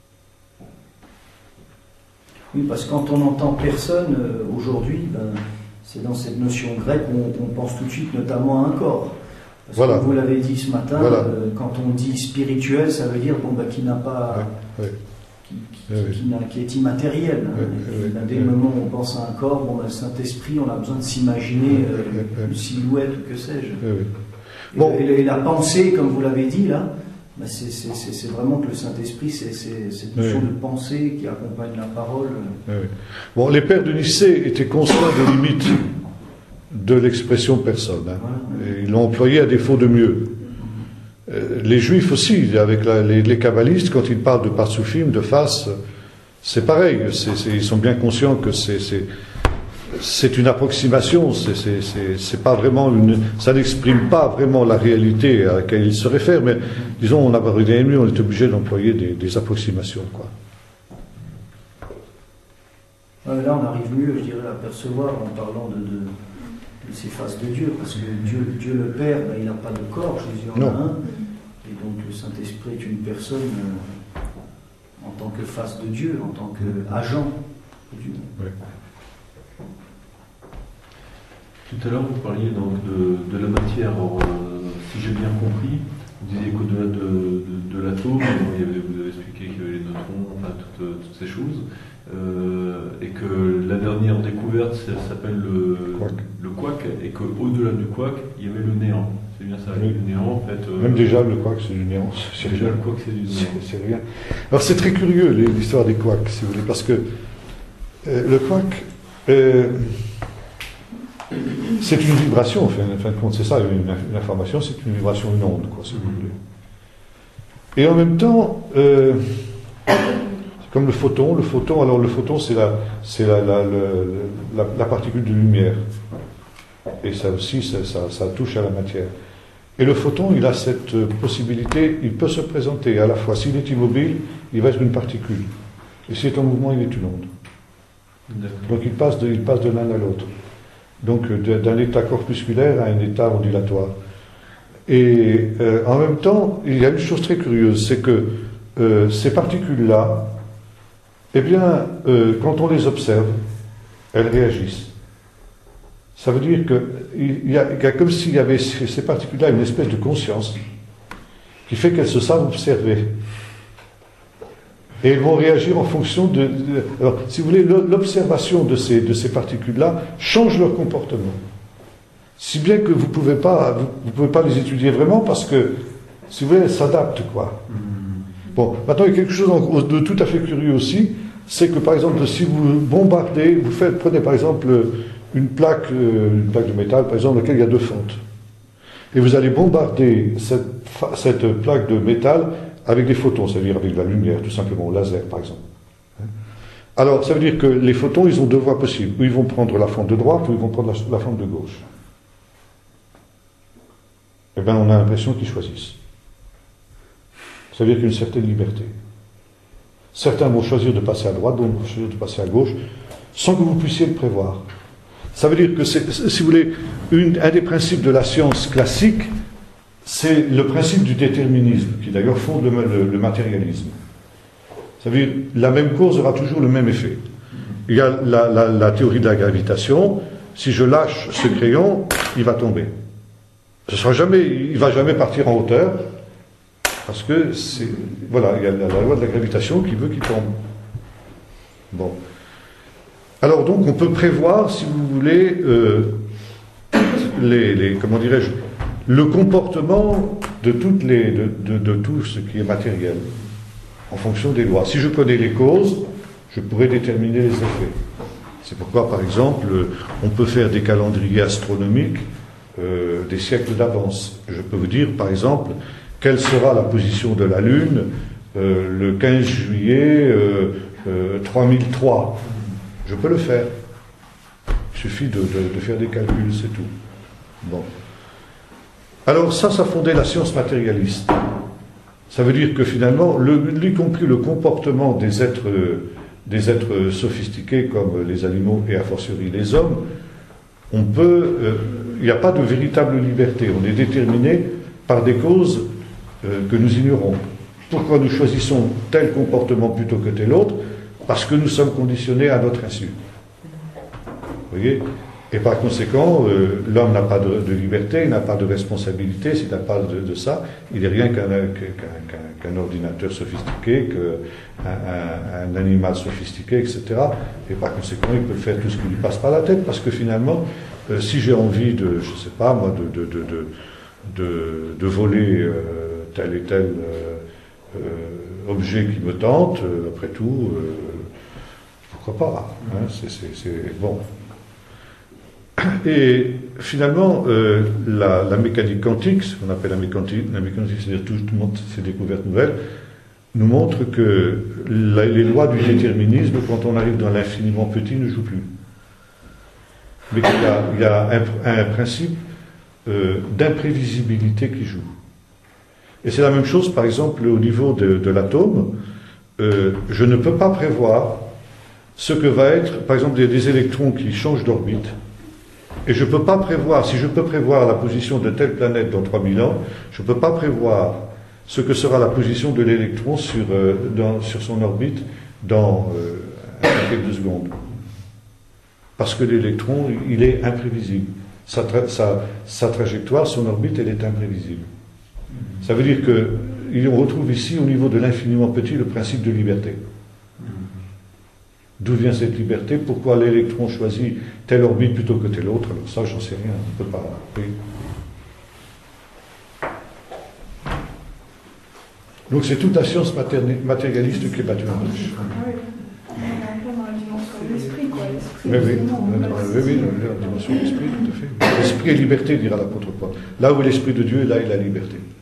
Oui, parce que quand on entend personne euh, aujourd'hui, ben, c'est dans cette notion grecque où on, on pense tout de suite notamment à un corps. Parce Voilà. que vous l'avez dit ce matin, Voilà. euh, quand on dit spirituel, ça veut dire bon, bah, qui n'a pas, Ouais, ouais. qui, qui- Ouais, ouais. qui n'a- qui est immatériel. hein. Ouais, Et ouais, ben, ouais. dès le moment où on pense à un corps, bon, ben, le Saint-Esprit, on a besoin de s'imaginer euh, Ouais, ouais, ouais. une silhouette ou que sais-je. Oui, oui. Et, Bon. et la- et la pensée, comme vous l'avez dit là, ben, c'est, c'est- c'est- c'est vraiment que le Saint-Esprit, c'est, c'est cette notion Ouais. de pensée qui accompagne la parole. Oui, oui. Bon, les pères de Nicée étaient conscients des limites de l'expression personne. Hein. Voilà. Et ils l'ont employé à défaut de mieux. Euh, les juifs aussi, avec la- les, les kabbalistes, quand ils parlent de parsoufim, de face, c'est pareil. C'est, c'est, ils sont bien conscients que c'est, c'est, c'est une approximation. C'est, c'est, c'est, c'est pas vraiment une, ça n'exprime pas vraiment la réalité à laquelle ils se réfèrent. Mais disons, on a parlé d'ennemi, on est obligé d'employer des, des approximations, quoi. Euh, Là, on arrive mieux, je dirais, à percevoir en parlant de, de, de ces faces de Dieu, parce que Dieu, Dieu le Père, ben, il n'a pas de corps, Jésus en a Non. un, et donc le Saint-Esprit est une personne euh, en tant que face de Dieu, en tant qu'agent de Dieu. Tout à l'heure, vous parliez donc de, de la matière. Alors, euh, si j'ai bien compris, vous disiez qu'au-delà de, de, de l'atome, il y avait- vous avez expliqué qu'il y avait les neutrons, enfin toutes, toutes ces choses, euh, et que la dernière découverte ça s'appelle le Quark. le quark, et qu'au-delà du quark, il y avait le néant. C'est bien ça, Oui. le néant en fait. euh, Même déjà, le quark, c'est du néant. C'est déjà rien. le quark, c'est du C'est, néant. c'est rien. Alors, c'est très curieux, les- l'histoire des quarks, si vous voulez, parce que euh, le quark, euh, c'est une vibration, en fin, en fin de compte, c'est ça, une, une information, c'est une vibration, une onde, quoi, si vous voulez. Et en même temps, euh, c'est comme le photon, le photon, alors le photon, c'est la, c'est la, la, le- la, la particule de lumière. Et ça aussi, ça, ça, ça touche à la matière. Et le photon, il a cette euh, possibilité, il peut se présenter à la fois, s'il est immobile, il va être une particule. Et s'il est en mouvement, il est une onde. D'accord. Donc il passe de, il passe de l'un à l'autre. Donc de- d'un état corpusculaire à un état ondulatoire. Et euh, en même temps, il y a une chose très curieuse, c'est que euh, ces particules-là, eh bien, euh, quand on les observe, elles réagissent. Ça veut dire qu'il y a, il y a comme s'il y avait ces ces particules-là une espèce de conscience qui fait qu'elles se savent observer. Et elles vont réagir en fonction de... de- alors, si vous voulez, le- l'observation de ces, de ces particules-là change leur comportement. Si bien que vous ne pouvez pas, vous, vous pouvez pas les étudier vraiment parce que, si vous voulez, elles s'adaptent, quoi. Bon, maintenant, il y a quelque chose en- de tout à fait curieux aussi, c'est que, par exemple, si vous bombardez, vous faites, prenez par exemple une plaque, euh, une plaque de métal, par exemple, dans laquelle il y a deux fentes. Et vous allez bombarder cette, fa- cette plaque de métal avec des photons, c'est-à-dire avec de la lumière, tout simplement, au laser, par exemple. Hein? Alors, ça veut dire que les photons, ils ont deux voies possibles. Ou ils vont prendre la fente de droite, ou ils vont prendre la, la fente de gauche. Eh bien, on a l'impression qu'ils choisissent. Ça veut dire qu'il y a une certaine liberté. Certains vont choisir de passer à droite, d'autres vont choisir de passer à gauche, sans que vous puissiez le prévoir. Ça veut dire que, c'est, si vous voulez, une, un des principes de la science classique, c'est le principe du déterminisme, qui d'ailleurs fonde le, le, le matérialisme. Ça veut dire que la même cause aura toujours le même effet. Il y a la, la, la théorie de la gravitation. Si je lâche ce crayon, il va tomber. Ce sera jamais, il ne va jamais partir en hauteur, parce que c'est, voilà, il y a la, la loi de la gravitation qui veut qu'il tombe. Bon. Alors donc, on peut prévoir, si vous voulez, euh, les, les, comment dirais-je, le comportement de, toutes les, de, de, de tout ce qui est matériel, en fonction des lois. Si je connais les causes, je pourrais déterminer les effets. C'est pourquoi, par exemple, on peut faire des calendriers astronomiques euh, des siècles d'avance. Je peux vous dire, par exemple, quelle sera la position de la Lune euh, le quinze juillet euh, euh, trois mille trois. Je peux le faire. Il suffit de, de, de faire des calculs, c'est tout. Bon. Alors ça, ça fondait la science matérialiste. Ça veut dire que finalement, le, y compris le comportement des êtres, des êtres sophistiqués comme les animaux et a fortiori les hommes, on peut, il euh, n'y a pas de véritable liberté. On est déterminé par des causes euh, que nous ignorons. Pourquoi nous choisissons tel comportement plutôt que tel autre? Parce que nous sommes conditionnés à notre insu. Vous voyez? Et par conséquent, euh, l'homme n'a pas de, de liberté, il n'a pas de responsabilité, s'il n'a pas de, de ça, il n'est rien qu'un qu'un, qu'un, qu'un ordinateur sophistiqué, qu'un un, un animal sophistiqué, et cetera. Et par conséquent, il peut faire tout ce qui lui passe par la tête, parce que finalement, euh, si j'ai envie de, je ne sais pas moi, de, de, de, de, de, de voler euh, tel et tel euh, euh, objet qui me tente, euh, après tout, euh, pourquoi pas, hein, c'est, c'est, c'est bon. Et finalement, euh, la, la mécanique quantique, ce qu'on appelle la mécanique, la mécanique, c'est-à-dire tout le monde, ces découvertes nouvelles, nous montre que la, les lois du déterminisme, quand on arrive dans l'infiniment petit, ne jouent plus. Mais qu'il y a, il y a un, un principe euh, d'imprévisibilité qui joue. Et c'est la même chose, par exemple, au niveau de, de l'atome. Euh, je ne peux pas prévoir ce que va être, par exemple, des, des électrons qui changent d'orbite. Et je ne peux pas prévoir, si je peux prévoir la position de telle planète dans trois mille ans, je ne peux pas prévoir ce que sera la position de l'électron sur, euh, dans, sur son orbite dans euh, quelques secondes. Parce que l'électron, il est imprévisible. Sa, tra- sa, sa trajectoire, son orbite, elle est imprévisible. Ça veut dire qu'on retrouve ici, au niveau de l'infiniment petit, le principe de liberté. D'où vient cette liberté? Pourquoi l'électron choisit telle orbite plutôt que telle autre? Alors ça, j'en sais rien, on ne peut pas. Oui. Donc c'est toute la science matérialiste qui est battue en marche. Oui, on est un peu dans la dimension de l'esprit, quoi. L'esprit, Mais oui, vraiment, oui, oui, la dimension de l'esprit, tout à fait. L'esprit et liberté, dira l'apôtre Paul. Là où est l'esprit de Dieu, là est la liberté.